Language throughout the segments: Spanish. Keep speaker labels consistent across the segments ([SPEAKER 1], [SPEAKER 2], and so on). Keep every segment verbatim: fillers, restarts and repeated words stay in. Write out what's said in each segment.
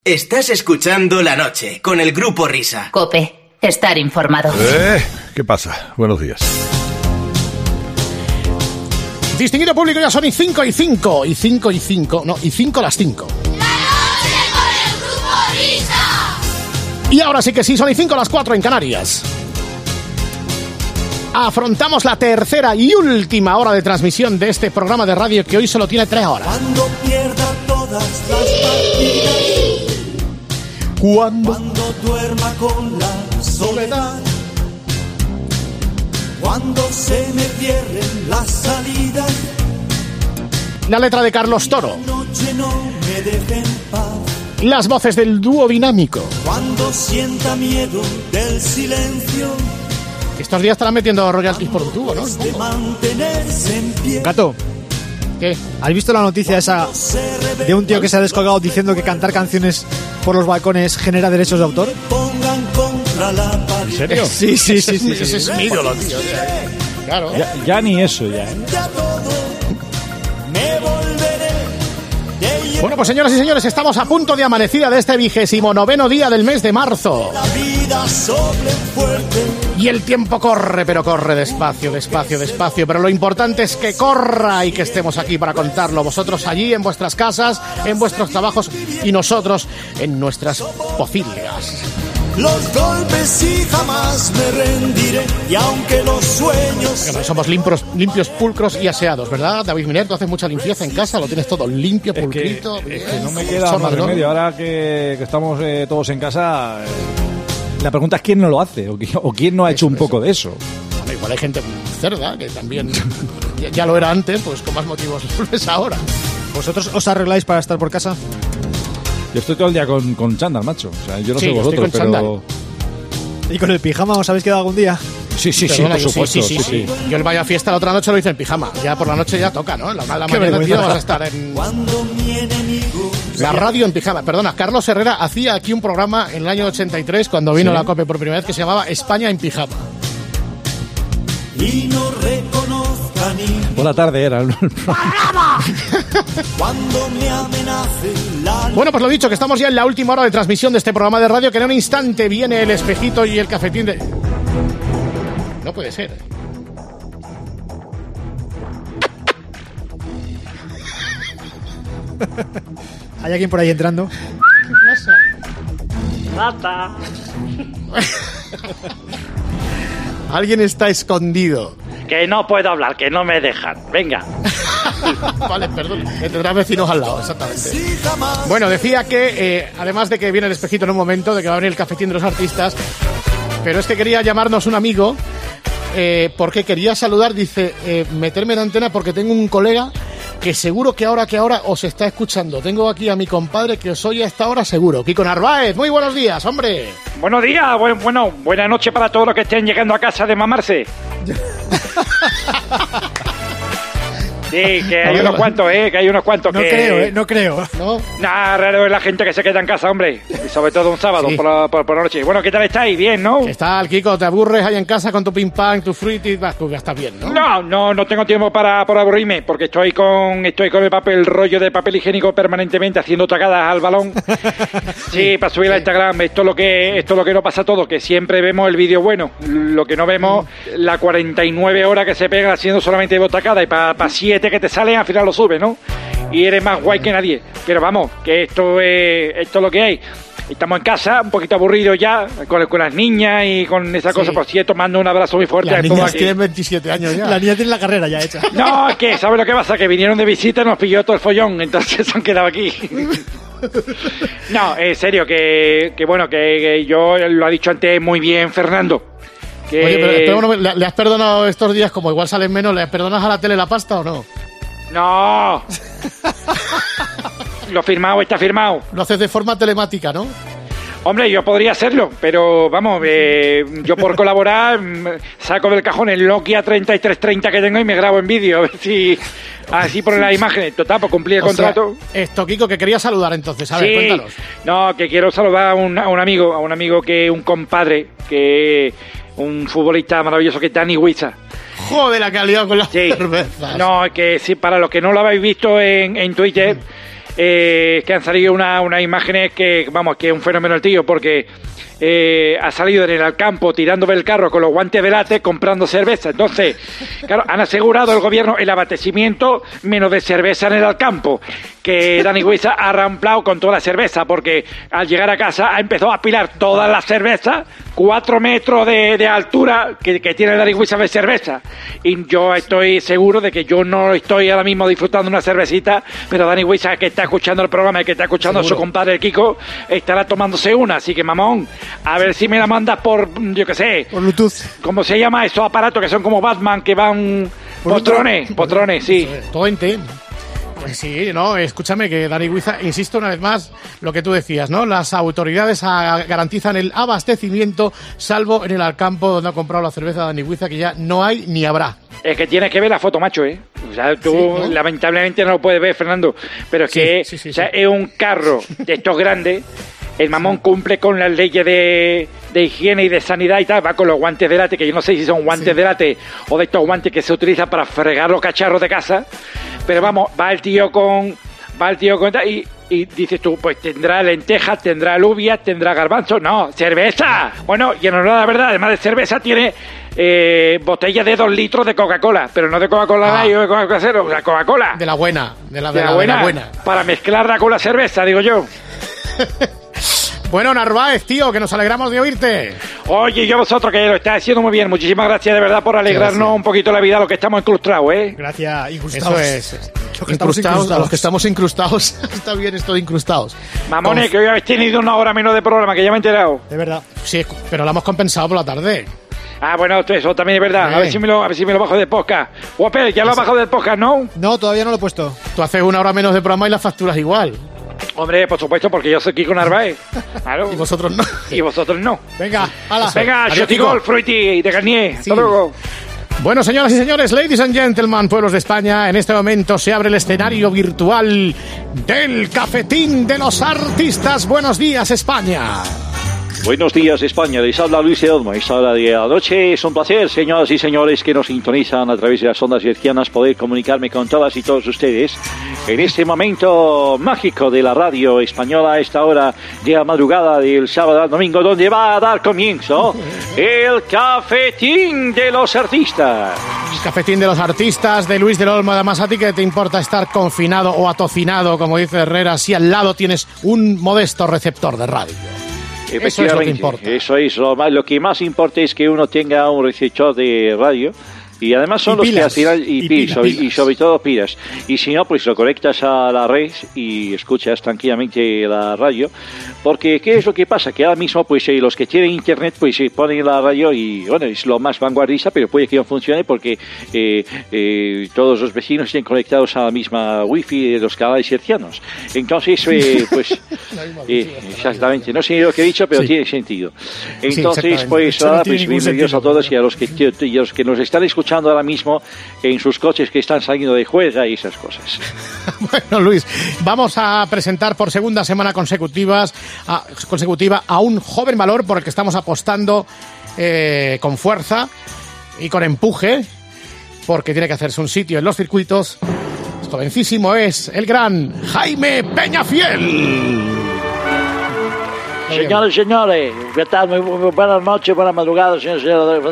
[SPEAKER 1] Estás escuchando La Noche con el Grupo Risa.
[SPEAKER 2] COPE. Estar informado.
[SPEAKER 3] Eh, ¿Qué pasa? Buenos días.
[SPEAKER 4] Distinguido público, ya son y cinco y cinco. Y cinco y cinco. No, y cinco las cinco.
[SPEAKER 5] ¡La Noche con el Grupo Risa!
[SPEAKER 4] Y ahora sí que sí, son y cinco las cuatro en Canarias. Afrontamos la tercera y última hora de transmisión de este programa de radio que hoy solo tiene tres horas.
[SPEAKER 6] Cuando pierda todas las partidas.
[SPEAKER 4] Cuando,
[SPEAKER 6] cuando duerma con la soledad, cuando se me cierren las salidas,
[SPEAKER 4] la letra de Carlos Toro,
[SPEAKER 6] noche no me deje en paz,
[SPEAKER 4] las voces del dúo dinámico,
[SPEAKER 6] cuando sienta miedo del silencio.
[SPEAKER 4] Estos días estarán metiendo royalties por un tubo, ¿no?
[SPEAKER 6] De mantenerse en pie.
[SPEAKER 7] Gato,
[SPEAKER 4] ¿qué?
[SPEAKER 7] ¿Has visto la noticia esa de un tío que se ha descolgado diciendo que cantar canciones por los balcones genera derechos de autor?
[SPEAKER 6] Pongan contra la pared.
[SPEAKER 3] ¿En serio?
[SPEAKER 7] Sí, sí, sí, sí.
[SPEAKER 4] Ese es mi ídolo, tío. Claro.
[SPEAKER 3] Ya, ya ni eso, ya. ¿eh?
[SPEAKER 6] Ya todo me volveré.
[SPEAKER 4] Bueno, pues señoras y señores, estamos a punto de amanecida de este vigésimo noveno día del mes de marzo.
[SPEAKER 6] La vida sople fuerte.
[SPEAKER 4] Y el tiempo corre, pero corre despacio, despacio, despacio. Pero lo importante es que corra y que estemos aquí para contarlo. Vosotros allí, en vuestras casas, en vuestros trabajos y nosotros en nuestras pocilgas.
[SPEAKER 6] Los golpes y jamás me rendiré. Y aunque los sueños...
[SPEAKER 4] Bueno, somos limpios, limpios, pulcros y aseados, ¿verdad? David Miner, tú haces mucha limpieza en casa, lo tienes todo limpio, pulcrito.
[SPEAKER 3] Es que,
[SPEAKER 4] bien,
[SPEAKER 3] es que no me queda
[SPEAKER 4] son,
[SPEAKER 3] más
[SPEAKER 4] ¿no?
[SPEAKER 3] remedio. Ahora que, que estamos eh, todos en casa, eh, la pregunta es quién no lo hace o, qui- o quién no ha hecho un poco de eso.
[SPEAKER 4] Bueno, igual hay gente cerda que también ya, ya lo era antes, pues con más motivos lo es ahora.
[SPEAKER 7] ¿Vosotros os arregláis para estar por casa?
[SPEAKER 3] Yo estoy todo el día con, con chándal, macho. O sea, yo no
[SPEAKER 4] Sí,
[SPEAKER 3] sé
[SPEAKER 4] yo estoy
[SPEAKER 3] vosotros,
[SPEAKER 4] con
[SPEAKER 3] pero...
[SPEAKER 7] ¿Y con el pijama os habéis quedado algún día?
[SPEAKER 3] Sí, sí, sí,
[SPEAKER 4] Perdona,
[SPEAKER 3] por
[SPEAKER 4] yo
[SPEAKER 3] supuesto.
[SPEAKER 4] sí, sí, sí, sí. Yo el vaya fiesta la otra noche lo hice en pijama. Ya por la noche ya toca, ¿no? A la una de la
[SPEAKER 7] Qué
[SPEAKER 4] mañana,
[SPEAKER 7] vergüenza.
[SPEAKER 4] tío, vas a estar en
[SPEAKER 6] Cuando mi enemigo...
[SPEAKER 4] la radio en pijama. Perdona, Carlos Herrera hacía aquí un programa en el año ochenta y tres, cuando vino
[SPEAKER 3] ¿Sí?
[SPEAKER 4] la COPE por primera vez, que se llamaba España en pijama.
[SPEAKER 6] Y no reconozca ni...
[SPEAKER 3] Por la tarde era.
[SPEAKER 6] Cuando me amenace la...
[SPEAKER 4] Bueno, pues lo dicho, que estamos ya en la última hora de transmisión de este programa de radio, que en un instante viene el espejito y el cafetín de... No puede ser.
[SPEAKER 7] ¿Hay alguien por ahí entrando?
[SPEAKER 8] Rata.
[SPEAKER 4] Alguien está escondido.
[SPEAKER 8] Que no puedo hablar, que no me dejan. Venga.
[SPEAKER 4] Vale, perdón. Que tendrás vecinos al lado, exactamente.
[SPEAKER 6] Si jamás...
[SPEAKER 4] Bueno, decía que, eh, además de que viene el espejito en un momento, de que va a venir el cafetín de los artistas, pero es que quería llamarnos un amigo, eh, porque quería saludar, dice, eh, meterme en antena porque tengo un colega que seguro que ahora que ahora os está escuchando. Tengo aquí a mi compadre que os oye a esta hora seguro. Kiko Narváez, muy buenos días, hombre.
[SPEAKER 8] Buenos días, buen, bueno, buena noche para todos los que estén llegando a casa de mamarse. Sí, que hay unos cuantos, ¿eh? Que hay unos cuantos
[SPEAKER 7] No
[SPEAKER 8] que...
[SPEAKER 7] creo, ¿eh? No creo.
[SPEAKER 4] ¿No?
[SPEAKER 8] Nah, raro es la gente que se queda en casa, hombre. Y sobre todo un sábado
[SPEAKER 4] Sí.
[SPEAKER 8] por, la, por, por la noche. Bueno, ¿qué tal estáis? Bien, ¿no?
[SPEAKER 4] ¿Qué tal, Kiko? ¿Te aburres ahí en casa con tu ping pong, tu fruity? Bah, tú ya estás bien, ¿no?
[SPEAKER 8] No, no, no tengo tiempo para, para aburrirme, porque estoy con estoy con el papel rollo de papel higiénico permanentemente haciendo tacadas al balón. Sí, para subir a Instagram. Esto es lo que esto es lo que nos pasa a todos, que siempre vemos el vídeo bueno, lo que no vemos la cuarenta y nueve horas que se pegan haciendo solamente dos tacadas y para pa siete que te salen al final lo subes, ¿no? Y eres más guay que nadie. Pero vamos, que esto es esto es lo que hay. Estamos en casa, un poquito aburridos ya, con, con las niñas y con esa
[SPEAKER 4] Sí.
[SPEAKER 8] cosa. Por cierto, mando un abrazo muy fuerte
[SPEAKER 4] Las
[SPEAKER 8] a todos
[SPEAKER 4] niñas
[SPEAKER 8] aquí.
[SPEAKER 4] tienen veintisiete años ya.
[SPEAKER 7] La niña tiene la carrera ya hecha.
[SPEAKER 8] No, es que, ¿sabes lo que pasa? Que vinieron de visita y nos pilló todo el follón, entonces se han quedado aquí. No, en serio, que, que bueno, que, que yo lo ha dicho antes muy bien Fernando. Que...
[SPEAKER 4] Oye, pero, pero bueno, ¿le, le has perdonado estos días, como igual salen menos, ¿le perdonas a la tele la pasta o no?
[SPEAKER 8] No. Lo firmado está firmado.
[SPEAKER 4] Lo haces de forma telemática, ¿no?
[SPEAKER 8] Hombre, yo podría hacerlo, pero vamos, eh, yo por colaborar mm, saco del cajón el Nokia treinta y tres treinta que tengo y me grabo en vídeo, a ver si así ponen las imágenes. Total, pues cumplí el
[SPEAKER 4] O sea,
[SPEAKER 8] contrato.
[SPEAKER 4] esto, Kiko, que quería saludar entonces. A ver,
[SPEAKER 8] Sí,
[SPEAKER 4] cuéntanos.
[SPEAKER 8] no, que quiero saludar a un, a un amigo, a un amigo que un compadre, que un futbolista maravilloso que es Dani Huiza.
[SPEAKER 4] Joder, la que ha liado con las
[SPEAKER 8] Sí.
[SPEAKER 4] cervezas.
[SPEAKER 8] No, es que sí, para los que no lo habéis visto en, en Twitter, eh, que han salido unas una imágenes que, vamos, que es un fenómeno el tío, porque eh, ha salido en el campo tirándome el carro con los guantes de late comprando cerveza. Entonces, claro, han asegurado el gobierno el abastecimiento menos de cerveza en el campo, que Dani Huiza ha ramplado con toda la cerveza, porque al llegar a casa ha empezado a apilar todas las cervezas, cuatro metros de, de altura que, que tiene Dani Huiza de cerveza. Y yo estoy seguro de que yo no estoy ahora mismo disfrutando una cervecita, pero Dani Huiza, que está escuchando el programa y que está escuchando ¿Seguro? a su compadre el Kiko, estará tomándose una. Así que, mamón, a ver si me la mandas por, yo qué sé,
[SPEAKER 7] por Bluetooth.
[SPEAKER 8] ¿Cómo se llama esos aparatos que son como Batman, que van potrones? Potrones, sí.
[SPEAKER 4] Todo en té. Pues sí, no, escúchame que Dani Huiza, insisto una vez más, lo que tú decías, ¿no? Las autoridades a, garantizan el abastecimiento, salvo en el Alcampo, donde ha comprado la cerveza Dani Huiza, que ya no hay ni habrá.
[SPEAKER 8] Es que tienes que ver la foto, macho, ¿eh? O sea, tú
[SPEAKER 4] sí, ¿no?
[SPEAKER 8] lamentablemente no lo puedes ver, Fernando, pero es
[SPEAKER 4] sí,
[SPEAKER 8] que
[SPEAKER 4] sí, sí,
[SPEAKER 8] o sea,
[SPEAKER 4] sí.
[SPEAKER 8] es un carro de estos grandes. El mamón cumple con las leyes de, de higiene y de sanidad y tal, va con los guantes de late, que yo no sé si son guantes sí. de late o de estos guantes que se utilizan para fregar los cacharros de casa, pero vamos, va el tío con... va el tío con... y, y dices tú, pues tendrá lentejas, tendrá alubias, tendrá garbanzos, no, cerveza. Bueno, y en honor a la verdad, además de cerveza, tiene eh, botellas de dos litros de Coca-Cola, pero no de Coca-Cola
[SPEAKER 4] Ah.
[SPEAKER 8] Light o de Coca-Cola Cero, la Coca-Cola.
[SPEAKER 4] De la buena, de la,
[SPEAKER 8] de
[SPEAKER 4] de
[SPEAKER 8] la,
[SPEAKER 4] la,
[SPEAKER 8] buena,
[SPEAKER 4] de la buena.
[SPEAKER 8] Para mezclarla con la cerveza, digo yo.
[SPEAKER 4] Bueno, Narváez, tío, que nos alegramos de oírte.
[SPEAKER 8] Oye, yo vosotros que lo estáis haciendo muy bien. Muchísimas gracias de verdad por alegrarnos
[SPEAKER 4] Gracias.
[SPEAKER 8] un poquito la vida a los que estamos incrustados, ¿eh?
[SPEAKER 7] Gracias, incrustados.
[SPEAKER 4] Eso es.
[SPEAKER 7] Los que estamos
[SPEAKER 4] Incrustados, a los que estamos incrustados. Está bien esto de incrustados.
[SPEAKER 8] Mamones,
[SPEAKER 4] Con-
[SPEAKER 8] que hoy habéis tenido una hora menos de programa, que ya me he enterado.
[SPEAKER 7] De verdad.
[SPEAKER 4] Sí, pero lo hemos compensado por la tarde.
[SPEAKER 8] Ah, bueno, eso también es verdad. A
[SPEAKER 4] Eh.
[SPEAKER 8] ver si me lo, a ver si me lo bajo del podcast. Guapel, ya lo has bajado del podcast, ¿no?
[SPEAKER 7] No, todavía no lo he puesto.
[SPEAKER 4] Tú haces una hora menos de programa y las facturas igual.
[SPEAKER 8] Hombre, por supuesto, porque yo soy Kiko Narváez. Claro.
[SPEAKER 4] Y vosotros no.
[SPEAKER 8] Y vosotros no.
[SPEAKER 7] Venga, hala.
[SPEAKER 8] Venga,
[SPEAKER 4] Adiós,
[SPEAKER 8] Shotty
[SPEAKER 4] Kiko.
[SPEAKER 8] Gold, Fruity de Garnier.
[SPEAKER 4] Sí.
[SPEAKER 8] Hasta luego.
[SPEAKER 4] Bueno, señoras y señores, ladies and gentlemen, pueblos de España, en este momento se abre el escenario virtual del Cafetín de los Artistas. Buenos días, España.
[SPEAKER 9] Buenos días, España. Les habla Luis de Olmo. Esta hora de la noche es un placer, señoras y señores, que nos sintonizan a través de las ondas hercianas, poder comunicarme con todas y todos ustedes en este momento mágico de la radio española, a esta hora de la madrugada del sábado al domingo, donde va a dar comienzo el Cafetín de los Artistas.
[SPEAKER 4] El Cafetín de los Artistas de Luis del Olmo. Además, ¿a ti qué te importa estar confinado o atocinado, como dice Herrera, si al lado tienes un modesto receptor de radio? Eso es lo que importa.
[SPEAKER 9] Eso es lo más, lo que más importa es que uno tenga un receptor de radio. Y además son
[SPEAKER 7] Y
[SPEAKER 9] los
[SPEAKER 7] pilas.
[SPEAKER 9] que al final, y,
[SPEAKER 7] Y
[SPEAKER 9] pi-
[SPEAKER 7] pilas,
[SPEAKER 9] sobre,
[SPEAKER 7] pilas.
[SPEAKER 9] y sobre todo pilas. Y si no, pues lo conectas a la red y escuchas tranquilamente la radio. Porque, ¿qué es lo que pasa? Que ahora mismo, pues eh, los que tienen internet, pues se ponen la radio y, bueno, es lo más vanguardista, pero puede que no funcione porque eh, eh, todos los vecinos estén conectados a la misma wifi de los canales hercianos. Entonces, eh, pues, eh, exactamente, no sé lo que he dicho, pero
[SPEAKER 4] Sí.
[SPEAKER 9] tiene sentido.
[SPEAKER 4] Sí,
[SPEAKER 9] Entonces,
[SPEAKER 4] exactamente.
[SPEAKER 9] pues,
[SPEAKER 7] Eso no
[SPEAKER 9] nada,
[SPEAKER 7] tiene
[SPEAKER 9] pues
[SPEAKER 7] ningún
[SPEAKER 9] bienvenidos a
[SPEAKER 7] sentido,
[SPEAKER 9] todos y a
[SPEAKER 7] pero-
[SPEAKER 9] los que, y a los que nos están escuchando ahora mismo en sus coches que están saliendo de juega y esas cosas.
[SPEAKER 4] Bueno, Luis, vamos a presentar por segunda semana consecutivas, a, consecutiva a un joven valor por el que estamos apostando eh, con fuerza y con empuje, porque tiene que hacerse un sitio en los circuitos. Es jovencísimo, es el gran Jaime Peñafiel.
[SPEAKER 9] Señores y señores, ¿qué tal? Muy, muy buenas noches, buenas madrugadas, señores y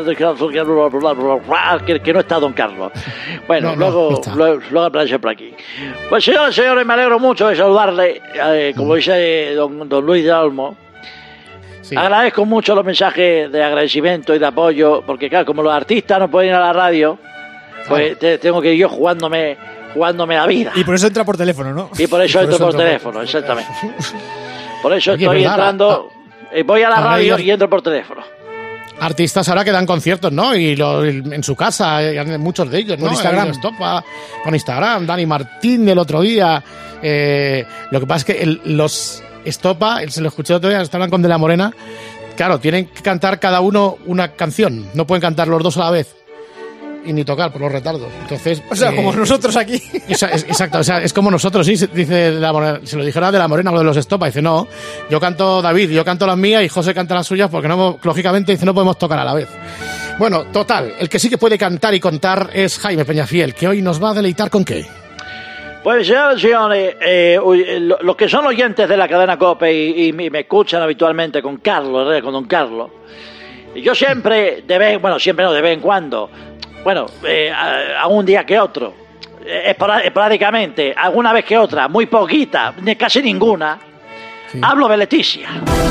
[SPEAKER 9] señores. Que, que no está don Carlos. Bueno,
[SPEAKER 4] No, no,
[SPEAKER 9] luego,
[SPEAKER 4] no está.
[SPEAKER 9] luego, luego aparece por aquí. Pues señores y señores, me alegro mucho de saludarle, eh, como dice don, don Luis de Olmo.
[SPEAKER 4] Sí.
[SPEAKER 9] Agradezco mucho los mensajes de agradecimiento y de apoyo, porque claro, como los artistas no pueden ir a la radio, pues te- tengo que ir yo jugándome, jugándome la vida.
[SPEAKER 7] Y por eso entra por teléfono, ¿no?
[SPEAKER 9] Y por eso
[SPEAKER 4] por
[SPEAKER 9] entro
[SPEAKER 4] eso
[SPEAKER 9] por
[SPEAKER 4] entro
[SPEAKER 9] teléfono, exactamente. Por eso
[SPEAKER 4] Oye,
[SPEAKER 9] estoy
[SPEAKER 4] ¿verdad?
[SPEAKER 9] entrando, eh, voy a la
[SPEAKER 4] Ahora
[SPEAKER 9] radio
[SPEAKER 4] ellos-
[SPEAKER 9] y entro por teléfono.
[SPEAKER 4] Artistas ahora que dan conciertos, ¿no? Y lo- en su casa, eh, muchos de ellos, ¿no?
[SPEAKER 7] Por Instagram.
[SPEAKER 4] Ahí Estopa, con Instagram, Dani Martín del otro día. Eh, lo que pasa es que el- los Estopa, se lo escuché el otro día, estaban con De la Morena. Claro, tienen que cantar cada uno una canción. No pueden cantar los dos a la vez. Y ni tocar por los retardos. Entonces.
[SPEAKER 7] O sea,
[SPEAKER 4] eh,
[SPEAKER 7] como nosotros aquí.
[SPEAKER 4] Esa- es- exacto, o sea, es como nosotros, sí, se- dice De la Morena, se lo dijera De la Morena, lo de los Estopa, dice, no, yo canto David, yo canto las mías y José canta las suyas porque no, lógicamente dice, no podemos tocar a la vez. Bueno, total, el que sí que puede cantar y contar es Jaime Peñafiel, que hoy nos va a deleitar con qué.
[SPEAKER 9] Pues señores, señores, eh, los lo que son oyentes de la cadena COPE y, y, y me escuchan habitualmente con Carlos Herrera, con don Carlos, yo siempre, de vez, bueno, siempre no, de vez en cuando, bueno, eh, a, a un día que otro, eh, esporádicamente, alguna vez que otra, muy poquita, ni casi ninguna, sí. Hablo de Leticia.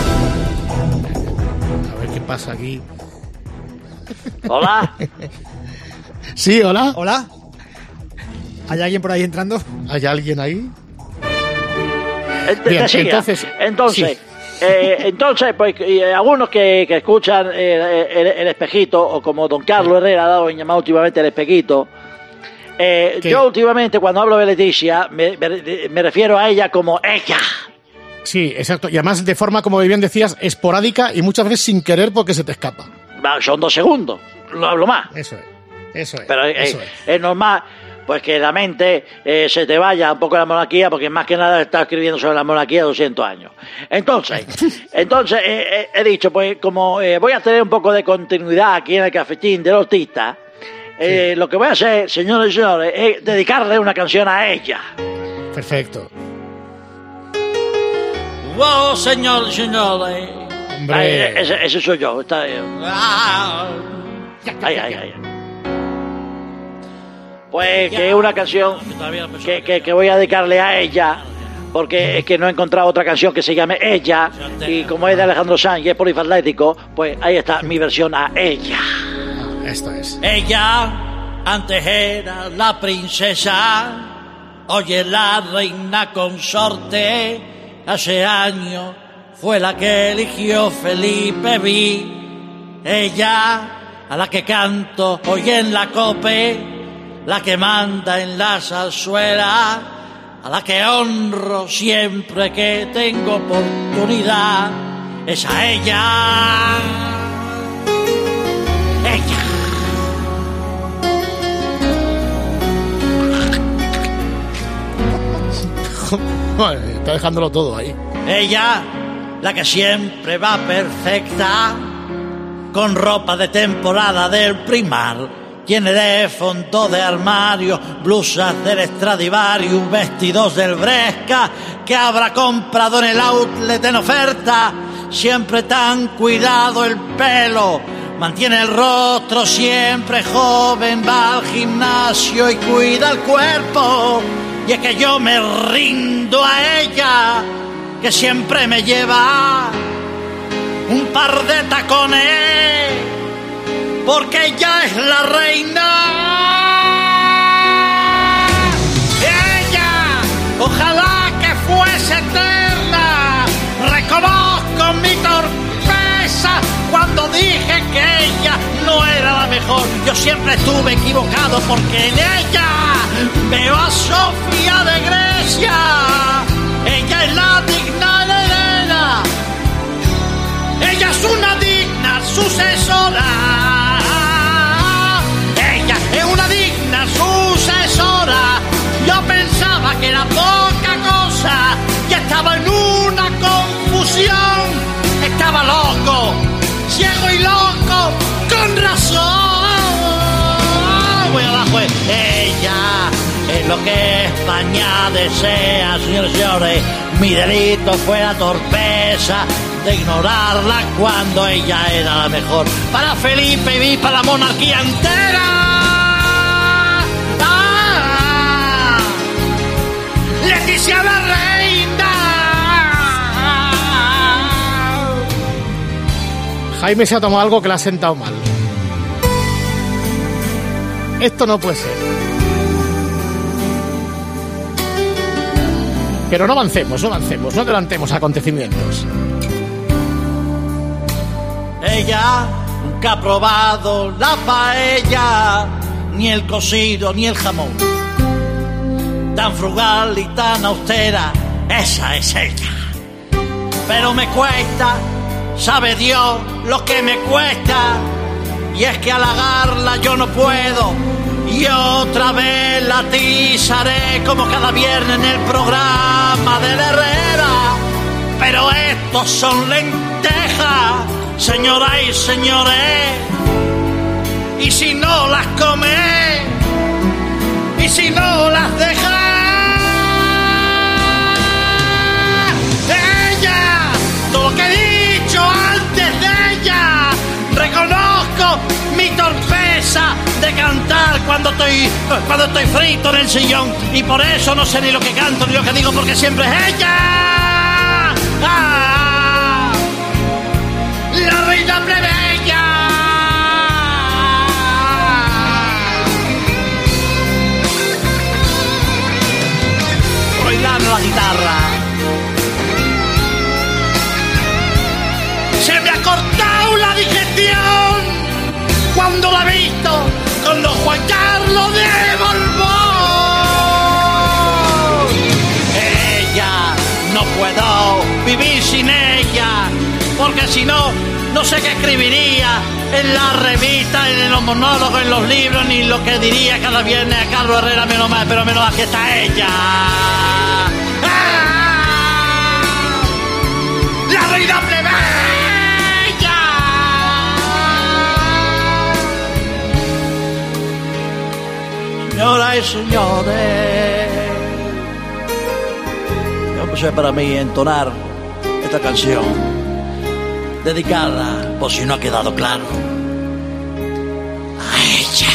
[SPEAKER 4] A ver qué pasa aquí.
[SPEAKER 9] Hola.
[SPEAKER 4] Sí, hola.
[SPEAKER 7] Hola. ¿Hay alguien por ahí entrando?
[SPEAKER 4] ¿Hay alguien ahí?
[SPEAKER 9] Bien, entonces, entonces, sí. eh, entonces, pues eh, algunos que, que escuchan eh, el, el espejito, o como don Carlos Herrera ha dado en llamar últimamente el espejito, eh, yo últimamente cuando hablo de Leticia me, me, me refiero a ella como ella.
[SPEAKER 4] Sí, exacto. Y además de forma, como bien decías, esporádica y muchas veces sin querer porque se te escapa.
[SPEAKER 9] Son dos segundos, no hablo más.
[SPEAKER 4] Eso es, eso es.
[SPEAKER 9] Pero
[SPEAKER 4] eso
[SPEAKER 9] eh,
[SPEAKER 4] es.
[SPEAKER 9] es normal. Pues que la mente eh, se te vaya un poco la monarquía, porque más que nada está escribiendo sobre la monarquía doscientos años. Entonces, entonces eh, eh, he dicho, pues como eh, voy a tener un poco de continuidad aquí en el cafetín del autista, eh, sí. Lo que voy a hacer, señores y señores, es dedicarle una canción a ella.
[SPEAKER 4] Perfecto.
[SPEAKER 9] Wow, señores y señores.
[SPEAKER 4] Hombre.
[SPEAKER 9] Ay, ese, ese soy yo. Está, eh. Ay, ay, ay. Pues que es una canción que, que, que voy a dedicarle a ella, porque es que no he encontrado otra canción que se llame Ella, y como es de Alejandro Sanz y es polifacético, pues ahí está mi versión a ella.
[SPEAKER 4] Esto es.
[SPEAKER 10] Ella antes era la princesa, hoy es la reina consorte, hace años fue la que eligió Felipe Vi. Ella a la que canto hoy en la COPE, la que manda en la zarzuela, a la que honro siempre que tengo oportunidad, es a ella. Ella.
[SPEAKER 4] Está dejándolo todo ahí.
[SPEAKER 10] Ella, la que siempre va perfecta, con ropa de temporada del Primar, tiene de fondo de armario, blusas del Stradivarius, vestidos del Bresca, que habrá comprado en el outlet en oferta. Siempre tan cuidado el pelo, mantiene el rostro siempre joven, va al gimnasio y cuida el cuerpo. Y es que yo me rindo a ella, que siempre me lleva un par de tacones, porque ella es la reina. Ella, ojalá que fuese eterna. Reconozco mi torpeza cuando dije que ella no era la mejor. Yo siempre estuve equivocado, porque en ella veo a Sofía de Grecia. Ella es la digna heredera. Ella es una digna sucesora. Es una digna sucesora. Yo pensaba que era poca cosa, y estaba en una confusión. Estaba loco, ciego y loco, con razón. Voy abajo. Ella es lo que España desea, señores y señores. Mi delito fue la torpeza de ignorarla cuando ella era la mejor. Para Felipe y para la monarquía entera. ¡Ah! Leticia la reina.
[SPEAKER 4] Jaime se ha tomado algo que le ha sentado mal. Esto no puede ser. Pero no avancemos, no avancemos, no adelantemos acontecimientos.
[SPEAKER 10] Ella nunca ha probado la paella, ni el cocido, ni el jamón. Tan frugal y tan austera, esa es ella. Pero me cuesta, sabe Dios lo que me cuesta, y es que halagarla yo no puedo, y otra vez la atizaré como cada viernes en el programa de la Herrera. Pero estos son lentejas, señoras y señores, y si no las come, y si no las deja, estoy, cuando estoy frito en el sillón. Y por eso no sé ni lo que canto ni lo que digo, porque siempre es ella. ¡Ah! La reina plebeya. Bailando la guitarra. Se me ha cortado la digestión cuando la he visto con los Juan Carlos de Borbón. Ella, no puedo vivir sin ella, porque si no, no sé qué escribiría en la revista, en los monólogos, en los libros, ni lo que diría cada viernes a Carlos Herrera, menos mal, pero menos mal que está ella. ¡Ah! ¡La reina plebeya! Señoras y señores, yo puse para mí entonar esta canción dedicada, por si no ha quedado claro, a ella.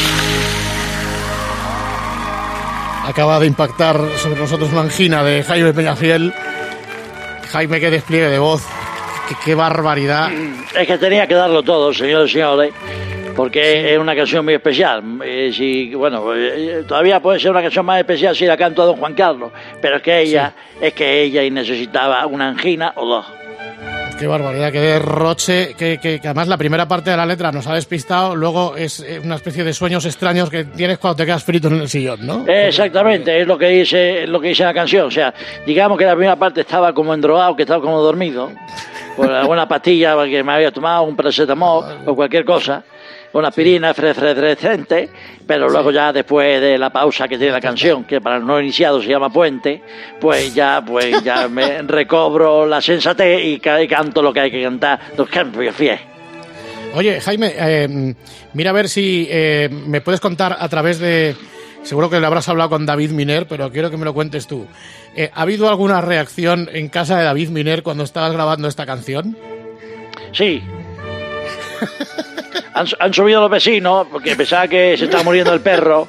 [SPEAKER 4] Acaba de impactar sobre nosotros una angina de Jaime Peñafiel. Jaime, qué despliegue de voz, qué, qué barbaridad.
[SPEAKER 9] Es que tenía que darlo todo, señores y señores, porque sí, es una canción muy especial. Eh, si, bueno, eh, todavía puede ser una canción más especial si la canto a don Juan Carlos, pero es que ella, sí. es que ella necesitaba una angina o dos.
[SPEAKER 4] Qué barbaridad, qué derroche, que, que, que además la primera parte de la letra nos ha despistado, luego es una especie de sueños extraños que tienes cuando te quedas frito en el sillón, ¿no?
[SPEAKER 9] Exactamente, es lo que dice, lo que dice la canción. O sea, digamos que la primera parte estaba como endrogado, que estaba como dormido, por alguna pastilla que me había tomado, un paracetamol o cualquier cosa, una aspirina frescente, pero luego ya después de la pausa que tiene la canción, que para el no iniciado se llama puente, pues ya pues ya me recobro la sensatez y, y canto lo que hay que cantar, los cambios fies.
[SPEAKER 4] Oye, Jaime, eh, mira a ver si eh, me puedes contar a través de... Seguro que le habrás hablado con David Miner, pero quiero que me lo cuentes tú. Eh, ¿Ha habido alguna reacción en casa de David Miner cuando estabas grabando esta canción?
[SPEAKER 9] Sí. Han, han subido los vecinos porque pensaba que se estaba muriendo el perro.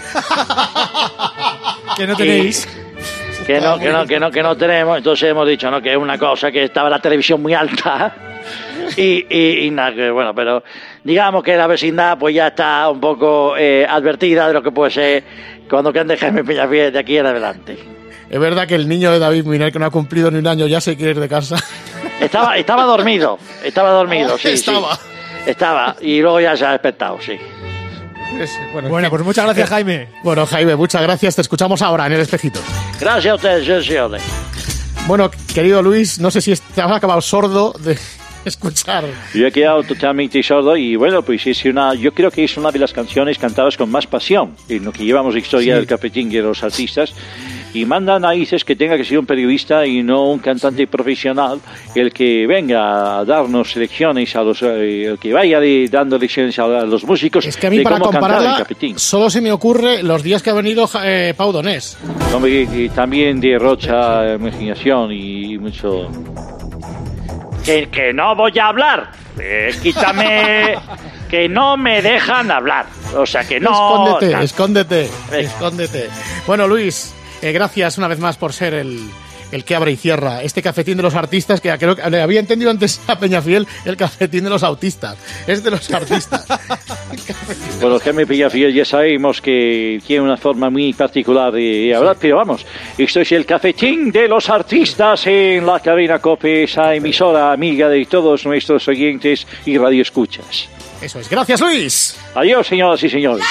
[SPEAKER 7] Que no tenéis.
[SPEAKER 9] Y, que no, que no, que no, que no tenemos. Entonces hemos dicho, no, que es una cosa, que estaba la televisión muy alta. Y, y, y nada, que bueno, pero digamos que la vecindad pues ya está un poco eh, advertida de lo que puede ser cuando cante Jaime Peñafiel de aquí en adelante.
[SPEAKER 4] Es verdad que el niño de David Miner, que no ha cumplido ni un año, ya se quiere ir de casa.
[SPEAKER 9] Estaba, estaba dormido, estaba dormido, sí,
[SPEAKER 4] estaba.
[SPEAKER 9] sí. Estaba, y luego ya se ha despertado, sí.
[SPEAKER 4] Es, bueno,
[SPEAKER 7] bueno, pues muchas gracias, Jaime.
[SPEAKER 4] Bueno, Jaime, muchas gracias. Te escuchamos ahora en El Espejito.
[SPEAKER 9] Gracias a ustedes, señores.
[SPEAKER 4] Bueno, querido Luis, no sé si te has acabado sordo de escuchar.
[SPEAKER 9] Yo he quedado totalmente sordo y bueno, pues es una, yo creo que es una de las canciones cantadas con más pasión en lo que llevamos de historia sí. del cafetín y de los artistas. Y manda narices que tenga que ser un periodista y no un cantante profesional el que venga a darnos lecciones a los eh, el que vaya de, dando lecciones a los músicos.
[SPEAKER 4] Es que a mí
[SPEAKER 9] de
[SPEAKER 4] para
[SPEAKER 9] cómo
[SPEAKER 4] compararla solo se me ocurre los días que ha venido eh, Pau Donés.
[SPEAKER 9] Hombre, y también derrocha imaginación y mucho. Que, que no voy a hablar. Eh, quítame. Que no me dejan hablar. O sea que no.
[SPEAKER 4] Escóndete,
[SPEAKER 9] no.
[SPEAKER 4] escóndete, eh. escóndete. Bueno, Luis. Eh, gracias una vez más por ser el, el que abre y cierra este cafetín de los artistas, que creo que le había entendido antes a Peñafiel el cafetín de los autistas. Es de los artistas.
[SPEAKER 9] Bueno, Jaime Peñafiel ya sabemos que tiene una forma muy particular de hablar, sí. Pero vamos, esto es el cafetín de los artistas en la cadena COPE, esa emisora amiga de todos nuestros oyentes y radioescuchas.
[SPEAKER 4] Eso es. Gracias, Luis.
[SPEAKER 9] Adiós, señoras y señores.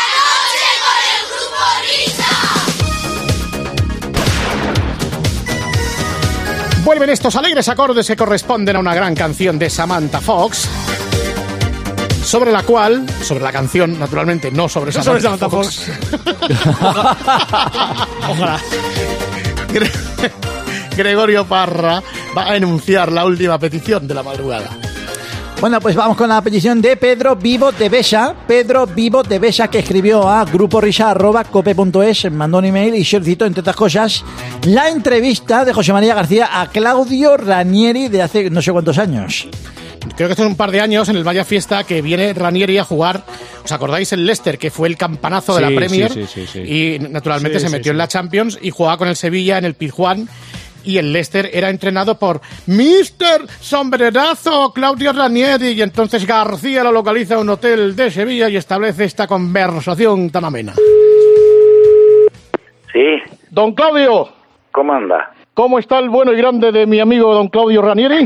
[SPEAKER 4] Vuelven estos alegres acordes que corresponden a una gran canción de Samantha Fox, sobre la cual, sobre la canción, naturalmente, no sobre Samantha,
[SPEAKER 7] sobre Samantha
[SPEAKER 4] Fox.
[SPEAKER 7] Fox. Ojalá.
[SPEAKER 4] Gregorio Parra va a enunciar la última petición de la madrugada.
[SPEAKER 11] Bueno, pues vamos con la petición de Pedro Vivo de Besa. Pedro Vivo de Besa, que escribió a gruporisa arroba cope punto es, mandó un email y solicitó, entre otras cosas, la entrevista de José María García a Claudio Ranieri de hace no sé cuántos años.
[SPEAKER 4] Creo que hace un par de años en el Vaya Fiesta que viene Ranieri a jugar, o ¿os acordáis el Leicester, que fue el campanazo de
[SPEAKER 3] Sí,
[SPEAKER 4] la Premier?
[SPEAKER 3] sí, sí, sí, sí.
[SPEAKER 4] Y naturalmente
[SPEAKER 3] Sí,
[SPEAKER 4] se
[SPEAKER 3] sí,
[SPEAKER 4] metió
[SPEAKER 3] sí.
[SPEAKER 4] en la Champions y jugaba con el Sevilla en el Pizjuán. Y el Leicester era entrenado por mister Sombrerazo Claudio Ranieri. Y entonces García lo localiza en un hotel de Sevilla y establece esta conversación tan amena.
[SPEAKER 12] Sí.
[SPEAKER 4] Don Claudio.
[SPEAKER 12] ¿Cómo anda?
[SPEAKER 4] ¿Cómo está el bueno y grande de mi amigo don Claudio Ranieri?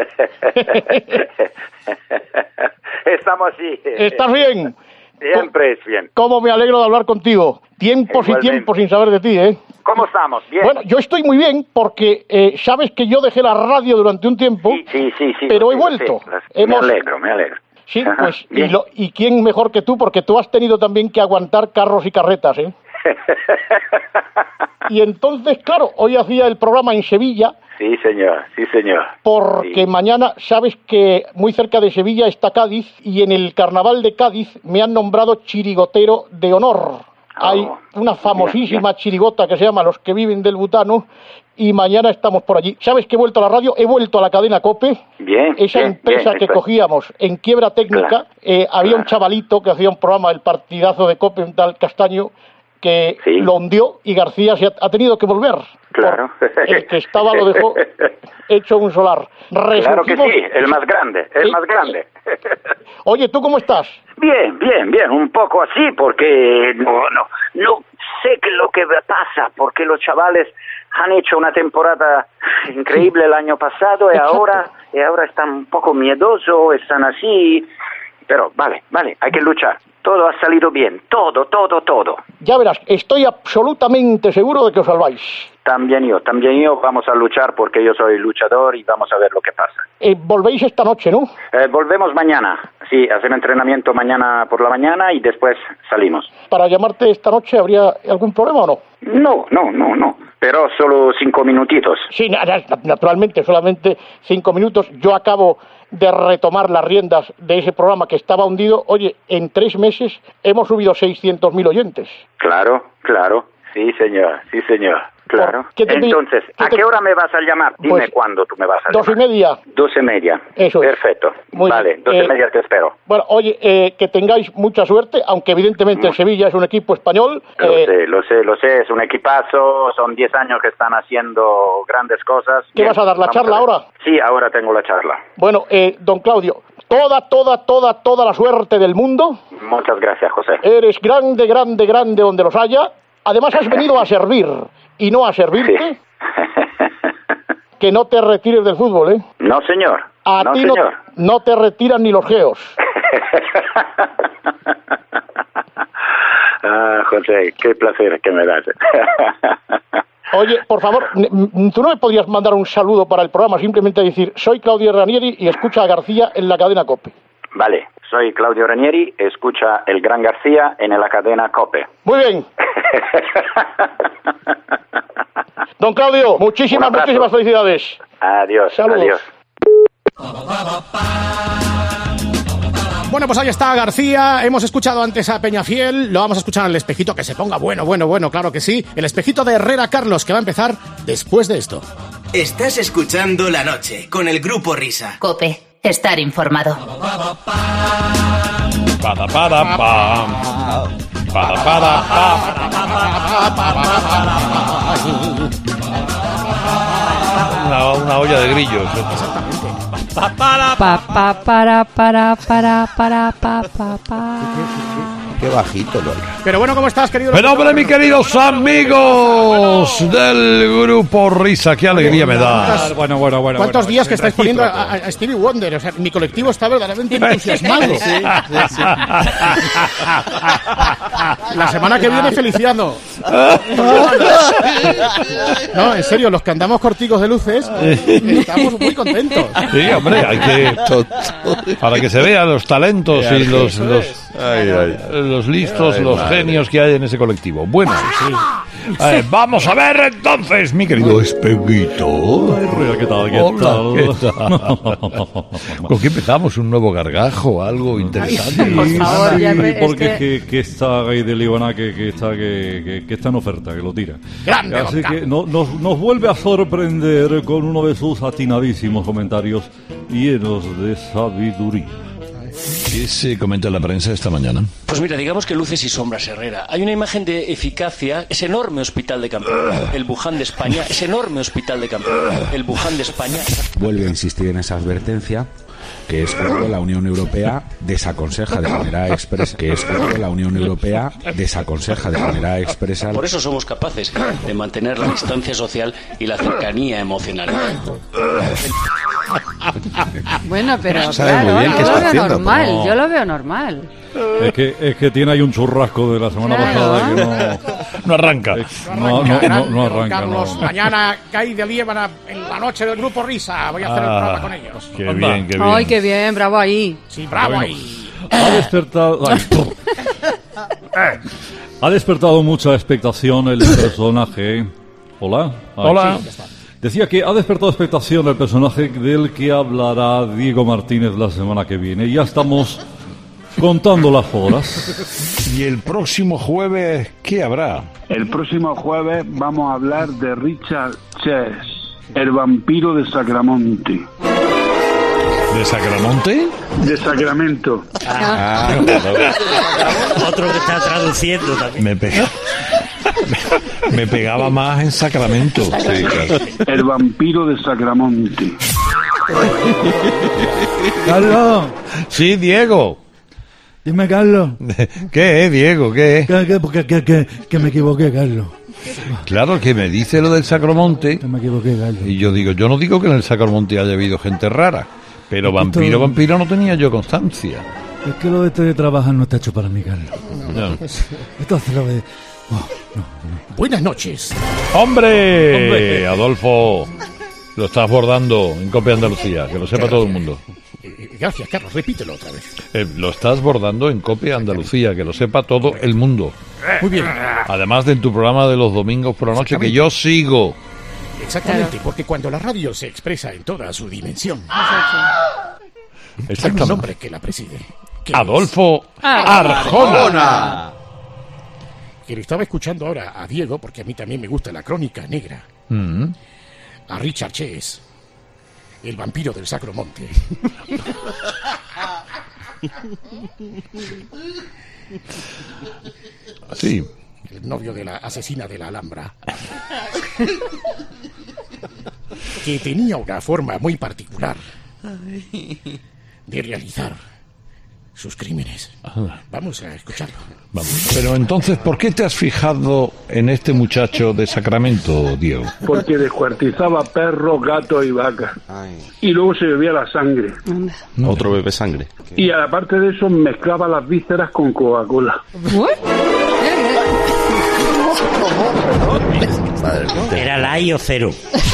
[SPEAKER 12] Estamos así.
[SPEAKER 4] ¿Estás bien?
[SPEAKER 12] Siempre es bien.
[SPEAKER 4] ¿Cómo me alegro de hablar contigo? Tiempos
[SPEAKER 12] Igualmente.
[SPEAKER 4] y tiempos sin saber de ti, ¿eh?
[SPEAKER 12] ¿Cómo estamos? Bien.
[SPEAKER 4] Bueno, yo estoy muy bien porque eh, sabes que yo dejé la radio durante un tiempo,
[SPEAKER 12] Sí, sí, sí.
[SPEAKER 4] pero he
[SPEAKER 12] lo sé,
[SPEAKER 4] vuelto.
[SPEAKER 12] lo sé.
[SPEAKER 4] Hemos-
[SPEAKER 12] Me alegro, me alegro.
[SPEAKER 4] Sí,
[SPEAKER 12] Ajá,
[SPEAKER 4] pues, y,
[SPEAKER 12] bien.
[SPEAKER 4] lo- ¿y quién mejor que tú? Porque tú has tenido también que aguantar carros y carretas, ¿eh? Y entonces, claro, hoy hacía el programa en Sevilla,
[SPEAKER 12] Sí, señor, sí, señor.
[SPEAKER 4] porque
[SPEAKER 12] Sí.
[SPEAKER 4] mañana, sabes que muy cerca de Sevilla está Cádiz, y en el carnaval de Cádiz me han nombrado chirigotero de honor. Hay una famosísima chirigota que se llama Los que viven del butano, y mañana estamos por allí. ¿Sabes que he vuelto a la radio? He vuelto a la cadena COPE.
[SPEAKER 12] Bien,
[SPEAKER 4] Esa
[SPEAKER 12] bien,
[SPEAKER 4] empresa
[SPEAKER 12] bien,
[SPEAKER 4] que
[SPEAKER 12] estoy-
[SPEAKER 4] cogíamos en quiebra técnica,
[SPEAKER 12] Claro,
[SPEAKER 4] eh, había un chavalito que hacía un programa, el partidazo de COPE, un tal Castaño, que lo hundió y García se ha, ha tenido que volver.
[SPEAKER 12] Claro.
[SPEAKER 4] El que estaba lo dejó hecho un solar.
[SPEAKER 12] Claro que
[SPEAKER 4] Resurgimos-
[SPEAKER 12] sí, el más grande, el más grande.
[SPEAKER 4] Oye, ¿tú cómo estás?
[SPEAKER 12] Bien, bien, bien, un poco así porque no, no, no sé qué es lo que pasa, porque los chavales han hecho una temporada increíble el año pasado y
[SPEAKER 4] Exacto.
[SPEAKER 12] ahora, y ahora están un poco miedosos, están así, pero vale, vale, hay que luchar. Todo ha salido bien, todo, todo, todo.
[SPEAKER 4] Ya verás, estoy absolutamente seguro de que os salváis.
[SPEAKER 12] También yo, también yo vamos a luchar porque yo soy luchador y vamos a ver lo que pasa.
[SPEAKER 4] Eh, volvéis esta noche, ¿no?
[SPEAKER 12] Eh, volvemos mañana, sí, hacer entrenamiento mañana por la mañana y después salimos.
[SPEAKER 4] Para llamarte esta noche, ¿habría algún problema o no?
[SPEAKER 12] No, no, no, no, pero solo cinco minutitos.
[SPEAKER 4] Sí, na- na- naturalmente, solamente cinco minutos. Yo acabo de retomar las riendas de ese programa que estaba hundido. Oye, en tres meses hemos subido seiscientos mil oyentes.
[SPEAKER 12] Claro, claro, sí señor, sí señor, claro.
[SPEAKER 4] ¿Qué te pi-
[SPEAKER 12] Entonces,
[SPEAKER 4] qué
[SPEAKER 12] ¿a
[SPEAKER 4] te-
[SPEAKER 12] qué hora me vas a llamar? Dime
[SPEAKER 4] Pues,
[SPEAKER 12] cuándo tú me vas a
[SPEAKER 4] Dos y
[SPEAKER 12] llamar.
[SPEAKER 4] media.
[SPEAKER 12] Doce y media.
[SPEAKER 4] Eso es.
[SPEAKER 12] Perfecto.
[SPEAKER 4] Muy
[SPEAKER 12] vale,
[SPEAKER 4] bien.
[SPEAKER 12] doce y
[SPEAKER 4] Eh,
[SPEAKER 12] media te espero.
[SPEAKER 4] Bueno, oye, eh, que tengáis mucha suerte, aunque evidentemente el Sevilla es un equipo español.
[SPEAKER 12] Lo
[SPEAKER 4] eh,
[SPEAKER 12] sé, lo sé, lo sé, es un equipazo, son diez años que están haciendo grandes cosas.
[SPEAKER 4] ¿Qué vas a dar, la
[SPEAKER 12] vamos
[SPEAKER 4] charla
[SPEAKER 12] ver.
[SPEAKER 4] ahora?
[SPEAKER 12] Sí, ahora tengo la charla.
[SPEAKER 4] Bueno, eh, don Claudio, toda, toda, toda, toda la suerte del mundo.
[SPEAKER 12] Muchas gracias, José.
[SPEAKER 4] Eres grande, grande, grande donde los haya. Además has venido a servir y no a servirte. Que no te retires del fútbol, ¿eh?
[SPEAKER 12] No, señor.
[SPEAKER 4] A
[SPEAKER 12] no,
[SPEAKER 4] ti no,
[SPEAKER 12] señor.
[SPEAKER 4] no te retiran ni los geos.
[SPEAKER 12] Ah, José, qué placer que me das.
[SPEAKER 4] Oye, por favor, n- n- ¿tú no me podrías mandar un saludo para el programa? Simplemente decir, soy Claudio Ranieri y escucha a García en la cadena COPE.
[SPEAKER 12] Vale, soy Claudio Ranieri, escucha El Gran García en la cadena COPE.
[SPEAKER 4] Muy bien. Don Claudio, muchísimas,
[SPEAKER 12] Un abrazo.
[SPEAKER 4] muchísimas felicidades.
[SPEAKER 12] Adiós,
[SPEAKER 4] Saludos.
[SPEAKER 12] adiós.
[SPEAKER 4] Bueno, pues ahí está García. Hemos escuchado antes a Peñafiel. Lo vamos a escuchar en el espejito, que se ponga bueno, bueno, bueno, claro que sí. El espejito de Herrera Carlos, que va a empezar después de esto.
[SPEAKER 1] Estás escuchando La Noche con el Grupo Risa.
[SPEAKER 2] Cope, estar informado.
[SPEAKER 3] Para, para, pam. Para, para, pam. Una, una olla de grillos.
[SPEAKER 13] Pa, pa, para, para, para, para, pa, pa, pa.
[SPEAKER 14] Qué bajito lo oiga.
[SPEAKER 4] Pero bueno, ¿cómo estás, querido?
[SPEAKER 3] Pero hombre, mis queridos amigos del Grupo Risa, qué alegría me da.
[SPEAKER 4] ¿Cuántas-
[SPEAKER 3] Bueno, bueno, bueno.
[SPEAKER 4] ¿Cuántos
[SPEAKER 3] bueno,
[SPEAKER 4] días que estáis poniendo a,
[SPEAKER 3] recíproco.
[SPEAKER 4] a- a Stevie Wonder? O sea, mi colectivo está verdaderamente entusiasmado. La semana que viene, Feliciano. No, en serio, los que andamos corticos de luces, estamos muy contentos.
[SPEAKER 3] Sí, hombre, hay que... Para que se vean los talentos y los... los
[SPEAKER 14] Ay, ay.
[SPEAKER 3] los listos,
[SPEAKER 14] Ay,
[SPEAKER 3] los
[SPEAKER 14] madre.
[SPEAKER 3] genios que hay en ese colectivo. Bueno, eh, vamos a ver entonces, mi querido Espeguito.
[SPEAKER 15] ¿Qué tal? ¿Qué
[SPEAKER 3] Hola,
[SPEAKER 15] tal?
[SPEAKER 3] ¿qué tal? ¿Con qué empezamos? ¿Un nuevo gargajo? ¿Algo interesante?
[SPEAKER 13] Por favor, ya
[SPEAKER 15] Sí,
[SPEAKER 13] me- es
[SPEAKER 15] porque
[SPEAKER 13] que-
[SPEAKER 15] que, que está ahí de Libana que, que está que, que, que está en oferta, que lo tira.
[SPEAKER 4] Grande,
[SPEAKER 15] Así
[SPEAKER 4] Gonzalo.
[SPEAKER 15] que no- nos, nos vuelve a sorprender con uno de sus atinadísimos comentarios llenos de sabiduría.
[SPEAKER 16] ¿Qué se comenta en la prensa esta mañana?
[SPEAKER 17] Pues mira, digamos que luces y sombras, Herrera. Hay una imagen de eficacia, ese enorme hospital de campeonato, el Buján de España, ese enorme hospital de campeonato, el Buján de España.
[SPEAKER 18] Vuelve a insistir en esa advertencia, que es cuando la Unión Europea desaconseja de manera expresa, que es cuando la Unión Europea desaconseja de manera expresa.
[SPEAKER 17] Por eso somos capaces de mantener la distancia social y la cercanía emocional.
[SPEAKER 13] Bueno, pero
[SPEAKER 15] Sabe
[SPEAKER 13] claro,
[SPEAKER 15] muy bien
[SPEAKER 13] yo
[SPEAKER 15] qué
[SPEAKER 13] lo
[SPEAKER 15] está
[SPEAKER 13] veo
[SPEAKER 15] haciendo,
[SPEAKER 13] normal,
[SPEAKER 15] pero no.
[SPEAKER 13] yo lo veo normal.
[SPEAKER 15] Es que, es que tiene ahí un churrasco de la semana
[SPEAKER 13] Claro.
[SPEAKER 15] pasada que no,
[SPEAKER 16] no arranca.
[SPEAKER 15] No, no, no, no arranca.
[SPEAKER 4] Carlos,
[SPEAKER 15] No.
[SPEAKER 4] mañana cae de Liébana en la noche del Grupo Risa. Voy a hacer el
[SPEAKER 15] Ah,
[SPEAKER 4] programa con ellos.
[SPEAKER 15] qué bien, qué bien.
[SPEAKER 13] Ay, qué bien, bravo ahí.
[SPEAKER 4] Sí, bravo
[SPEAKER 15] Bueno.
[SPEAKER 4] ahí.
[SPEAKER 15] Ha despertado, ay, eh. ha despertado mucha expectación el personaje. Hola. Ah,
[SPEAKER 16] Hola.
[SPEAKER 15] sí. Decía que ha despertado expectación el personaje del que hablará Diego Martínez la semana que viene. Ya estamos contando las horas.
[SPEAKER 16] ¿Y el próximo jueves qué habrá?
[SPEAKER 19] El próximo jueves vamos a hablar de Richard Chess, el vampiro de Sacramonte.
[SPEAKER 16] ¿De Sacramonte?
[SPEAKER 19] De Sacramento.
[SPEAKER 16] Ah,
[SPEAKER 10] Otro que está traduciendo también.
[SPEAKER 16] me, pega- me pegaba más en Sacramento. Sí, claro.
[SPEAKER 19] El vampiro de Sacramonte.
[SPEAKER 3] Carlos.
[SPEAKER 16] Sí, Diego.
[SPEAKER 3] Dime, Carlos.
[SPEAKER 16] ¿Qué, Diego? ¿Qué?
[SPEAKER 3] Que, que, que, que, que, que me equivoqué, Carlos.
[SPEAKER 16] Claro, que me dice lo del Sacromonte.
[SPEAKER 3] Que me equivoqué, Carlos.
[SPEAKER 16] Y yo digo, yo no digo que en el Sacromonte haya habido gente rara, pero
[SPEAKER 3] Aquí
[SPEAKER 16] vampiro,
[SPEAKER 3] todo-
[SPEAKER 16] vampiro no tenía yo constancia.
[SPEAKER 3] Es que lo de este de trabajar no está hecho para mí, Carlos.
[SPEAKER 16] No.
[SPEAKER 3] Entonces lo de...
[SPEAKER 4] Buenas noches.
[SPEAKER 16] ¡Hombre!
[SPEAKER 4] Hombre.
[SPEAKER 16] Adolfo, lo estás bordando en Cope Andalucía, que lo sepa todo el mundo.
[SPEAKER 4] Eh, Gracias, Carlos. Repítelo otra vez.
[SPEAKER 16] Eh, lo estás bordando en Cope Andalucía, que lo sepa todo el mundo.
[SPEAKER 4] Muy bien.
[SPEAKER 16] Además de en tu programa de los domingos por la noche, que yo sigo.
[SPEAKER 4] Exactamente, porque cuando la radio se expresa en toda su dimensión,
[SPEAKER 16] Exactamente.
[SPEAKER 4] hay un nombre que la preside. que
[SPEAKER 16] Adolfo
[SPEAKER 4] es-
[SPEAKER 16] Arjona.
[SPEAKER 4] Que le estaba escuchando ahora a Diego, porque a mí también me gusta la crónica negra,
[SPEAKER 16] Mm.
[SPEAKER 4] a Richard Chess, el vampiro del Sacromonte.
[SPEAKER 16] Sí.
[SPEAKER 4] El novio de la asesina de la Alhambra. Que tenía una forma muy particular de realizar sus crímenes. Vamos a escucharlo.
[SPEAKER 16] Vamos. Pero entonces, ¿por qué te has fijado en este muchacho de Sacramento, Diego?
[SPEAKER 19] Porque descuartizaba perros, gatos y vacas. Y luego se bebía la sangre.
[SPEAKER 14] Otro bebe sangre.
[SPEAKER 19] Y aparte de eso, mezclaba las vísceras con Coca-Cola.
[SPEAKER 10] Era light o cero.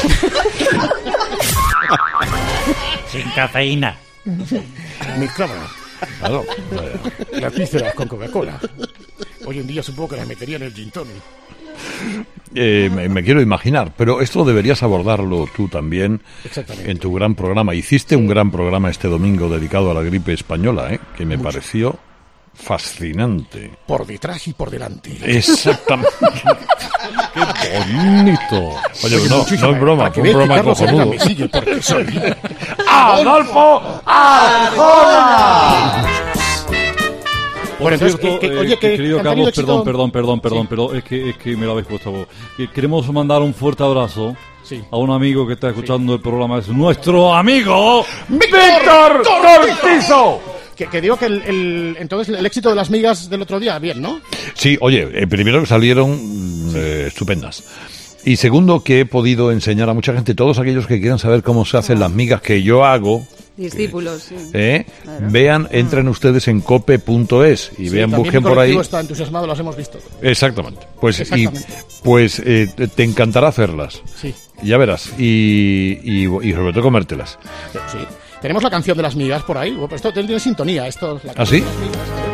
[SPEAKER 10] Sin cafeína.
[SPEAKER 4] Mezclaba
[SPEAKER 16] Claro.
[SPEAKER 4] las vísceras con Coca-Cola. Hoy en día supongo que las metería en el gin tonic.
[SPEAKER 16] Eh, me, me quiero imaginar, pero esto deberías abordarlo tú también
[SPEAKER 4] Exactamente.
[SPEAKER 16] en tu gran programa. Hiciste un gran programa este domingo dedicado a la gripe española, ¿eh? Que me
[SPEAKER 4] Mucho.
[SPEAKER 16] pareció fascinante.
[SPEAKER 4] Por detrás y por delante.
[SPEAKER 16] Exactamente.
[SPEAKER 15] ¡Qué bonito!
[SPEAKER 16] Oye,
[SPEAKER 4] Oye,
[SPEAKER 16] no,
[SPEAKER 4] muchísimo,
[SPEAKER 16] no es broma,
[SPEAKER 4] para que
[SPEAKER 16] fue un
[SPEAKER 4] veas que
[SPEAKER 16] programa
[SPEAKER 4] Carlos Herrera
[SPEAKER 16] cojonudo.
[SPEAKER 4] me sigue porque soy
[SPEAKER 16] ¡Adolfo Arjona!
[SPEAKER 15] Por
[SPEAKER 4] Bueno, entonces,
[SPEAKER 15] cierto,
[SPEAKER 4] que- que-
[SPEAKER 15] eh,
[SPEAKER 4] oye, que-
[SPEAKER 15] querido
[SPEAKER 4] que han
[SPEAKER 15] Carlos,
[SPEAKER 4] tenido éxito-
[SPEAKER 15] perdón, perdón, perdón, perdón, pero es que, es que me lo habéis puesto vos. Que queremos mandar un fuerte abrazo
[SPEAKER 4] Sí.
[SPEAKER 15] a un amigo que está escuchando el programa. Es nuestro amigo
[SPEAKER 16] ¡Víctor Cortizo!
[SPEAKER 4] Que, que digo que el, el- entonces el éxito de las migas del otro día, bien, ¿no?
[SPEAKER 16] Sí, oye, eh, primero que salieron mm, eh, estupendas. Y segundo, que he podido enseñar a mucha gente, todos aquellos que quieran saber cómo se hacen las migas que yo hago,
[SPEAKER 13] Discípulos, sí.
[SPEAKER 16] ¿eh? vean, entren ustedes en cope punto es y
[SPEAKER 4] Sí,
[SPEAKER 16] vean,
[SPEAKER 4] también
[SPEAKER 16] busquen
[SPEAKER 4] mi
[SPEAKER 16] por ahí.
[SPEAKER 4] colectivo está entusiasmado, las hemos visto.
[SPEAKER 16] Exactamente. Pues, y,
[SPEAKER 4] Exactamente.
[SPEAKER 16] pues eh, te- te encantará hacerlas.
[SPEAKER 4] Sí.
[SPEAKER 16] Ya verás. Y, y, y sobre todo comértelas.
[SPEAKER 4] Sí. Tenemos la canción de las migas por ahí. Bueno, esto tiene sintonía. Esto es la
[SPEAKER 16] ¿Ah, sí?
[SPEAKER 4] canción de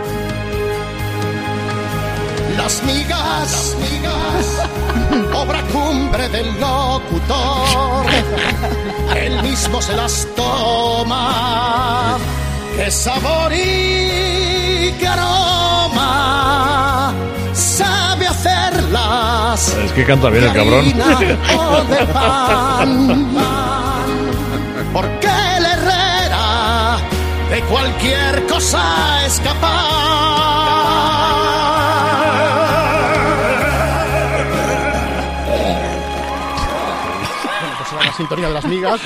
[SPEAKER 6] Las migas, las migas, obra cumbre del locutor. Él mismo se las toma. Qué sabor y qué aroma. Sabe hacerlas.
[SPEAKER 16] Es que canta bien el
[SPEAKER 6] de
[SPEAKER 16] cabrón.
[SPEAKER 6] harina o de pan. Porque el Herrera de cualquier cosa es capaz.
[SPEAKER 4] La sintonía de las migas.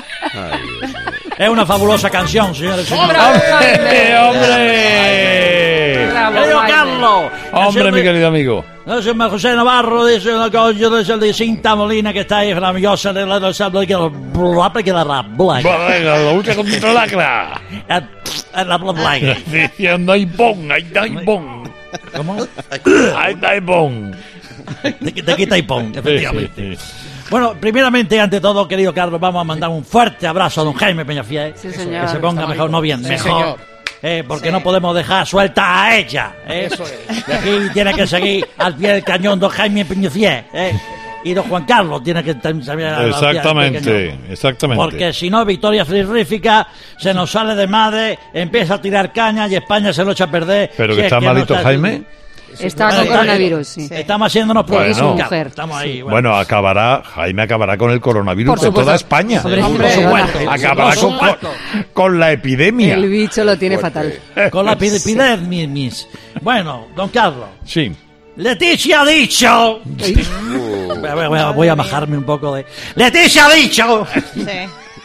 [SPEAKER 11] Es una fabulosa canción, señores y señores.
[SPEAKER 16] ¡Hombre! ¡Hombre!
[SPEAKER 11] Querido Carlos.
[SPEAKER 16] Hombre, mi querido amigo.
[SPEAKER 11] No sé, José Navarro dice una cosa, yo desde el de Cinta Molina que está ahí maravillosa de la sable que la que la rap black.
[SPEAKER 16] Lo usa con tu lacra.
[SPEAKER 11] La black.
[SPEAKER 16] Diciendo ahí bon, ahí está bon.
[SPEAKER 11] ¿Cómo?
[SPEAKER 16] Ahí está bon.
[SPEAKER 11] De aquí taipón, efectivamente. Bueno, primeramente, ante todo, querido Carlos, vamos a mandar un fuerte abrazo a don Jaime Peñafiel.
[SPEAKER 13] Sí, señor.
[SPEAKER 11] Que se ponga mejor, no bien,
[SPEAKER 4] Sí,
[SPEAKER 11] mejor.
[SPEAKER 4] señor.
[SPEAKER 11] Eh, porque
[SPEAKER 13] Sí.
[SPEAKER 11] no podemos dejar suelta a ella. Eh.
[SPEAKER 4] Eso es.
[SPEAKER 11] Y aquí tiene que seguir al pie del cañón don Jaime Peñafiel. Eh. Y don Juan Carlos tiene que también salir al pie del
[SPEAKER 16] Exactamente,
[SPEAKER 11] cañón.
[SPEAKER 16] exactamente.
[SPEAKER 11] Porque si no, Victoria Frigorífica se nos sale de madre, empieza a tirar caña y España se lo echa a perder.
[SPEAKER 16] Pero
[SPEAKER 11] Si
[SPEAKER 16] que
[SPEAKER 11] es
[SPEAKER 16] está
[SPEAKER 11] no
[SPEAKER 16] malito Jaime.
[SPEAKER 13] Está
[SPEAKER 11] Bueno,
[SPEAKER 13] con
[SPEAKER 11] está-
[SPEAKER 13] coronavirus, sí.
[SPEAKER 11] Estamos haciéndonos
[SPEAKER 16] Bueno.
[SPEAKER 11] pruebas.
[SPEAKER 16] Y su
[SPEAKER 13] mujer.
[SPEAKER 11] Estamos ahí. bueno.
[SPEAKER 16] Bueno, acabará, Jaime acabará con el coronavirus
[SPEAKER 13] Por
[SPEAKER 16] de
[SPEAKER 13] supuesto.
[SPEAKER 16] toda España.
[SPEAKER 13] Hombre,
[SPEAKER 11] Por
[SPEAKER 13] hombre,
[SPEAKER 11] supuesto.
[SPEAKER 16] Acabará
[SPEAKER 11] Por
[SPEAKER 16] con,
[SPEAKER 11] supuesto.
[SPEAKER 16] con la epidemia.
[SPEAKER 13] El bicho lo tiene fatal.
[SPEAKER 11] Con la epidemia. Bueno, don Carlos.
[SPEAKER 16] Sí.
[SPEAKER 11] Leticia ha dicho. Voy a- voy a- voy a bajarme un poco de. Leticia ha dicho. Sí.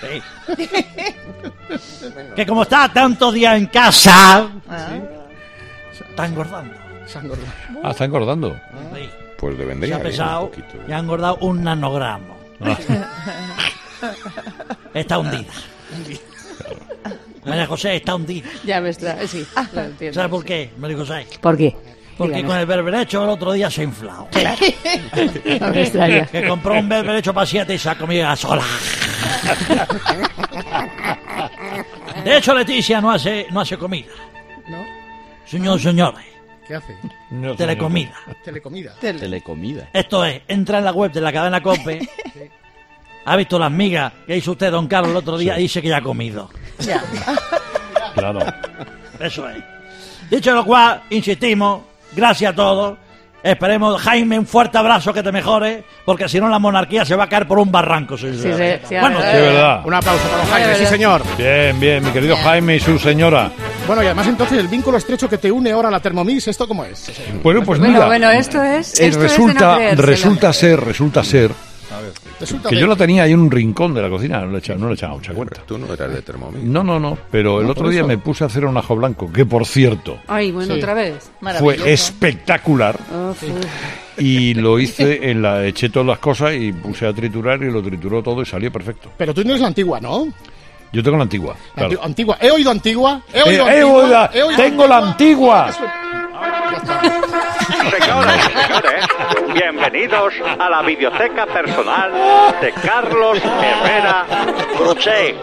[SPEAKER 11] Que como está tantos días en casa. Está engordando.
[SPEAKER 16] Ah, está engordando.
[SPEAKER 11] Sí.
[SPEAKER 14] Pues le
[SPEAKER 11] Se
[SPEAKER 14] vendría
[SPEAKER 11] ha
[SPEAKER 14] bien
[SPEAKER 11] pesado
[SPEAKER 14] un poquito.
[SPEAKER 11] y ha engordado un nanogramo.
[SPEAKER 16] Ah.
[SPEAKER 11] Está hundida. María José está hundida.
[SPEAKER 13] Ya me está, sí, lo entiendo.
[SPEAKER 11] ¿Sabes por qué, María José?
[SPEAKER 13] ¿Por qué?
[SPEAKER 11] Porque
[SPEAKER 13] Dígame.
[SPEAKER 11] con el berberecho el otro día se ha inflado.
[SPEAKER 13] No me extraña.
[SPEAKER 11] Que compró un berberecho para siete y se ha comido a sola. De hecho, Leticia no hace, no hace comida.
[SPEAKER 4] ¿No?
[SPEAKER 11] Señor, señores,
[SPEAKER 4] ¿Qué hace?
[SPEAKER 16] No,
[SPEAKER 11] telecomida.
[SPEAKER 4] Telecomida.
[SPEAKER 14] Telecomida.
[SPEAKER 11] Esto es, entra en la web de la cadena COPE, ha visto las migas que hizo usted, don Carlos, el otro día, y dice que ya ha comido.
[SPEAKER 13] Ya.
[SPEAKER 16] Claro.
[SPEAKER 11] Eso es. Dicho lo cual, insistimos, gracias a todos. Esperemos, Jaime, un fuerte abrazo, que te mejore, porque si no la monarquía se va a caer por un barranco. Sí,
[SPEAKER 13] Sí, sí, sí,
[SPEAKER 11] bueno,
[SPEAKER 13] la
[SPEAKER 16] Sí, verdad.
[SPEAKER 4] Un aplauso para don Jaime, sí señor.
[SPEAKER 16] Bien, bien, mi querido Jaime y su señora.
[SPEAKER 4] Bueno, y además entonces el vínculo estrecho que te une ahora a la Thermomix, ¿esto cómo es?
[SPEAKER 16] Bueno, pues
[SPEAKER 13] Bueno,
[SPEAKER 16] mira.
[SPEAKER 13] bueno, esto es.
[SPEAKER 16] eh,
[SPEAKER 13] esto es de
[SPEAKER 16] resulta,
[SPEAKER 13] no creérselo.
[SPEAKER 16] resulta ser, resulta ser
[SPEAKER 4] Resulta
[SPEAKER 16] que
[SPEAKER 4] de-
[SPEAKER 16] yo la tenía ahí en un rincón de la cocina, no le echaba, no le echaba mucha cuenta.
[SPEAKER 14] Tú no eras de Thermomix.
[SPEAKER 16] No, no, no, pero el
[SPEAKER 4] No,
[SPEAKER 16] otro
[SPEAKER 4] por
[SPEAKER 16] día
[SPEAKER 4] eso.
[SPEAKER 16] me puse a hacer un ajo blanco, que por cierto
[SPEAKER 13] Ay, bueno,
[SPEAKER 4] Sí.
[SPEAKER 13] otra vez.
[SPEAKER 16] fue espectacular.
[SPEAKER 13] Uf, uf.
[SPEAKER 16] Y lo hice, en la eché todas las cosas y puse a triturar y lo trituró todo y salió perfecto.
[SPEAKER 4] Pero tú tienes la antigua, ¿no?
[SPEAKER 16] Yo tengo la antigua.
[SPEAKER 4] La
[SPEAKER 16] Claro.
[SPEAKER 4] anti- Antigua. He oído antigua. He
[SPEAKER 16] Eh,
[SPEAKER 4] oído
[SPEAKER 16] eh,
[SPEAKER 4] antigua.
[SPEAKER 16] oiga,
[SPEAKER 4] he oído
[SPEAKER 16] tengo la antigua.
[SPEAKER 20] Señoras y señores, bienvenidos a la biblioteca personal de Carlos Herrera Cruché.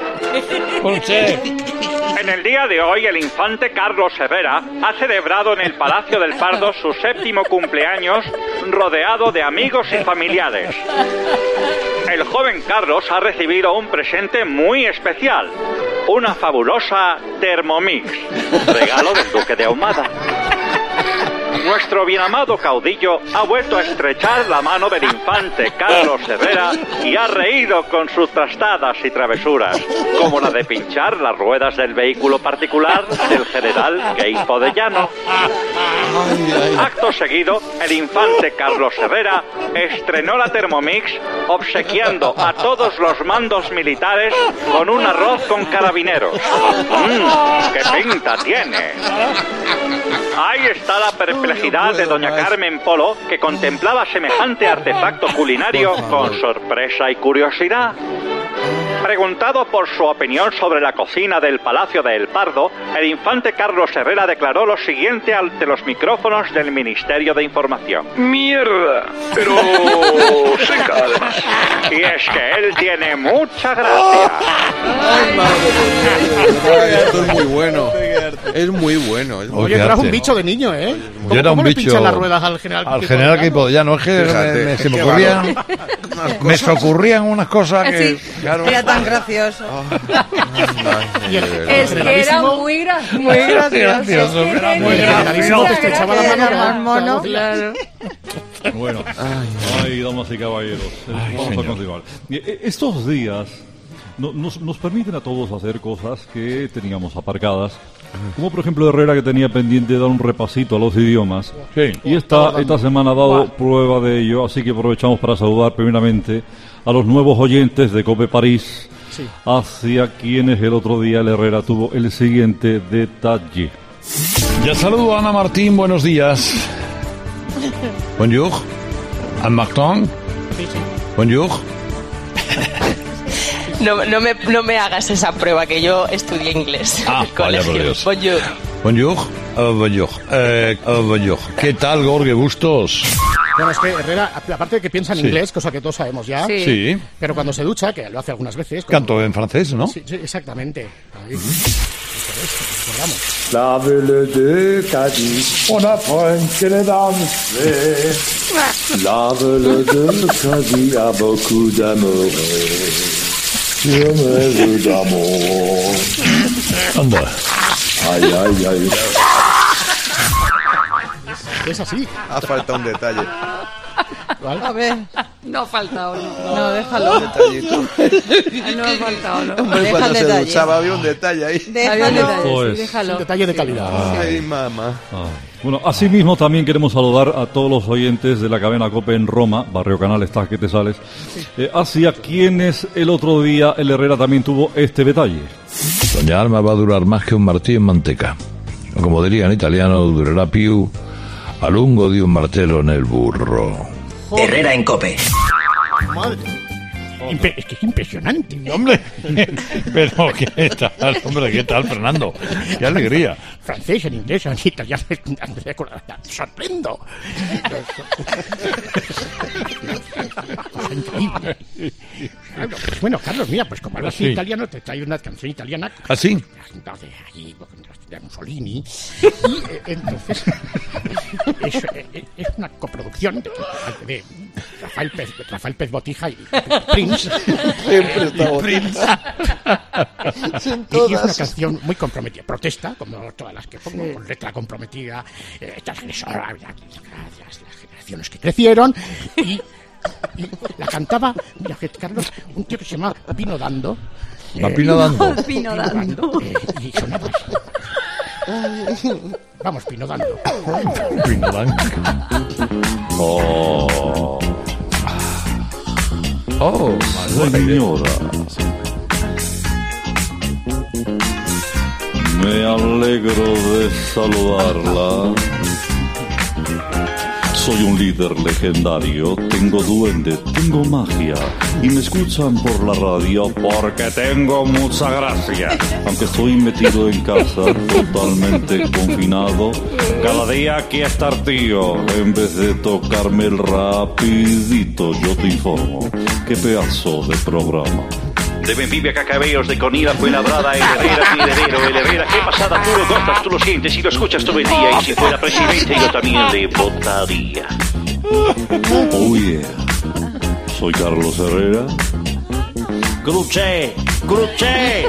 [SPEAKER 20] En el día de hoy, el infante Carlos Herrera ha celebrado en el Palacio del Pardo su séptimo cumpleaños, rodeado de amigos y familiares. El joven Carlos ha recibido un presente muy especial, una fabulosa Thermomix, regalo del Duque de Ahumada. Nuestro bienamado caudillo ha vuelto a estrechar la mano del infante Carlos Herrera y ha reído con sus trastadas y travesuras, como la de pinchar las ruedas del vehículo particular del general Queipo de Llano. Acto seguido, el infante Carlos Herrera estrenó la Thermomix obsequiando a todos los mandos militares con un arroz con carabineros. ¡Mmm! ¡Qué pinta tiene! Ahí está la perplejidad de doña Carmen Polo, que contemplaba semejante artefacto culinario con sorpresa y curiosidad. Preguntado por su opinión sobre la cocina del Palacio de El Pardo, el infante Carlos Herrera declaró lo siguiente ante los micrófonos del Ministerio de Información.
[SPEAKER 21] Mierda, pero seca además.
[SPEAKER 20] Y es que él tiene mucha gracia.
[SPEAKER 14] Ay, madre. Esto es muy bueno. Es muy bueno. Es muy
[SPEAKER 4] Oye,
[SPEAKER 16] qué
[SPEAKER 4] trajo
[SPEAKER 16] arte.
[SPEAKER 4] un bicho de niño, ¿eh?
[SPEAKER 16] Yo era un
[SPEAKER 4] ¿Cómo le
[SPEAKER 16] bicho.
[SPEAKER 4] pinchan las ruedas al general
[SPEAKER 16] Al
[SPEAKER 4] Queipo
[SPEAKER 16] general
[SPEAKER 4] de Llano?
[SPEAKER 16] Queipo de Llano. Es que
[SPEAKER 14] Fíjate,
[SPEAKER 16] me, me- se me
[SPEAKER 14] qué
[SPEAKER 16] ocurrían. Me se ocurrían unas cosas que.
[SPEAKER 22] Sí,
[SPEAKER 16] claro.
[SPEAKER 22] era tan gracioso.
[SPEAKER 4] Y el-
[SPEAKER 22] Es que era muy, gra muy gracioso.
[SPEAKER 16] gracioso,
[SPEAKER 22] Es que
[SPEAKER 16] era muy
[SPEAKER 22] tenía
[SPEAKER 4] gracioso.
[SPEAKER 22] mucha
[SPEAKER 4] Te estrechaba la
[SPEAKER 22] gracia,
[SPEAKER 4] mano,
[SPEAKER 22] era
[SPEAKER 4] ¿verdad?
[SPEAKER 22] más mono,
[SPEAKER 4] Claro.
[SPEAKER 22] claro.
[SPEAKER 15] Bueno, ay, damas y caballeros,
[SPEAKER 16] Ay,
[SPEAKER 15] vamos
[SPEAKER 16] señor.
[SPEAKER 15] a continuar. Y, eh, Estos días no- nos, nos permiten a todos hacer cosas que teníamos aparcadas. Como por ejemplo Herrera, que tenía pendiente de dar un repasito a los idiomas. Y esta, esta semana ha dado prueba de ello, así que aprovechamos para saludar primeramente a los nuevos oyentes de COPE París,
[SPEAKER 4] Sí.
[SPEAKER 15] hacia quienes el otro día el Herrera tuvo el siguiente detalle.
[SPEAKER 16] Ya saludo a Ana Martín, buenos días. Bonjour. Anne Martin. Bonjour.
[SPEAKER 22] No, no, me, no me hagas esa prueba, que yo estudié inglés
[SPEAKER 16] Ah,
[SPEAKER 22] en el
[SPEAKER 16] vaya por
[SPEAKER 22] colegio.
[SPEAKER 16] Dios.
[SPEAKER 22] Bonjour.
[SPEAKER 16] Bonjour. Uh, bonjour. Eh, uh, bonjour. ¿Qué tal, Gorge? Gustos.
[SPEAKER 4] Bueno, es que Herrera, aparte de que piensa en
[SPEAKER 16] Sí.
[SPEAKER 4] inglés, cosa que todos sabemos ya,
[SPEAKER 16] Sí. Sí.
[SPEAKER 4] pero cuando se ducha, que lo hace algunas veces... como-
[SPEAKER 16] Canto en francés, ¿no?
[SPEAKER 4] Sí, sí, exactamente. Ahí. Eso es, recordamos.
[SPEAKER 6] La belle de Cadiz, on apprend qu'elle est dansée. La belle de Cadiz a beaucoup d'amour. Yo me veux d'amour.
[SPEAKER 16] Anda.
[SPEAKER 6] Ay, ay, ay.
[SPEAKER 4] Es así.
[SPEAKER 14] Ha faltado un detalle.
[SPEAKER 22] A ver.
[SPEAKER 13] No ha faltado, no.
[SPEAKER 22] No, déjalo.
[SPEAKER 14] Un detallito.
[SPEAKER 13] No ha faltado, no.
[SPEAKER 14] Hombre,
[SPEAKER 22] Deja
[SPEAKER 14] cuando
[SPEAKER 22] el
[SPEAKER 14] se
[SPEAKER 22] detalle.
[SPEAKER 14] duchaba había un detalle ahí.
[SPEAKER 22] Déjalo.
[SPEAKER 15] Pues.
[SPEAKER 22] Sí, déjalo.
[SPEAKER 4] Un detalle de calidad.
[SPEAKER 14] Ay, mamá.
[SPEAKER 15] Ah. Bueno, asimismo también queremos saludar a todos los oyentes de la cadena COPE en Roma, Barrio Canal, estás que te sales, eh, hacia quienes el otro día el Herrera también tuvo este detalle.
[SPEAKER 16] Doña Alma va a durar más que un martillo en manteca. O como diría en italiano, durerà più a lungo di un martelo en el burro.
[SPEAKER 1] Herrera en COPE.
[SPEAKER 4] Madre. Impe- es que es impresionante.
[SPEAKER 16] Hombre, pero ¿qué tal, hombre? ¿Qué tal, Fernando? ¡Qué alegría!
[SPEAKER 4] Francés, en inglés, en italiano, sorprendo. Cosa increíble. Claro, pues bueno, Carlos, mira, pues como hablas
[SPEAKER 16] Sí.
[SPEAKER 4] italiano, te traigo una canción italiana.
[SPEAKER 16] ¿Ah, sí?
[SPEAKER 4] De allí, de Mussolini. Y eh, entonces es, eh, es una coproducción de, de Rafael Pez, Rafael Pez Botija y Prince.
[SPEAKER 14] Siempre está
[SPEAKER 4] Y
[SPEAKER 14] Botija. Son
[SPEAKER 4] Y es una
[SPEAKER 14] todas.
[SPEAKER 4] canción muy comprometida, protesta, como todas las que pongo, con letra comprometida, eh, transgresora, las, las generaciones que crecieron, y, y la cantaba, mira, que, Carlos, un tío que se llama Pino Dando.
[SPEAKER 16] Va Pino Dando.
[SPEAKER 13] Pino Dando.
[SPEAKER 4] eh, y sonaba así. Vamos, Pino Dando.
[SPEAKER 16] Pino Dando. Oh. Oh,
[SPEAKER 15] Señora, me alegro de saludarla. Soy un líder legendario, tengo duende, tengo magia y me escuchan por la radio porque tengo mucha gracia. Aunque estoy metido en casa, totalmente confinado, cada día aquí estar tío, en vez de tocarme el rapidito, yo te informo, qué pedazo de programa.
[SPEAKER 9] De Benvive a Cabellos de Conida fue labrada el Herrera Tiradero, el Herrera, qué pasada, tú lo notas, tú lo sientes y lo escuchas todo el día, y si fuera presidente yo también le votaría.
[SPEAKER 15] Oh yeah, soy Carlos Herrera.
[SPEAKER 10] Cruché, cruché.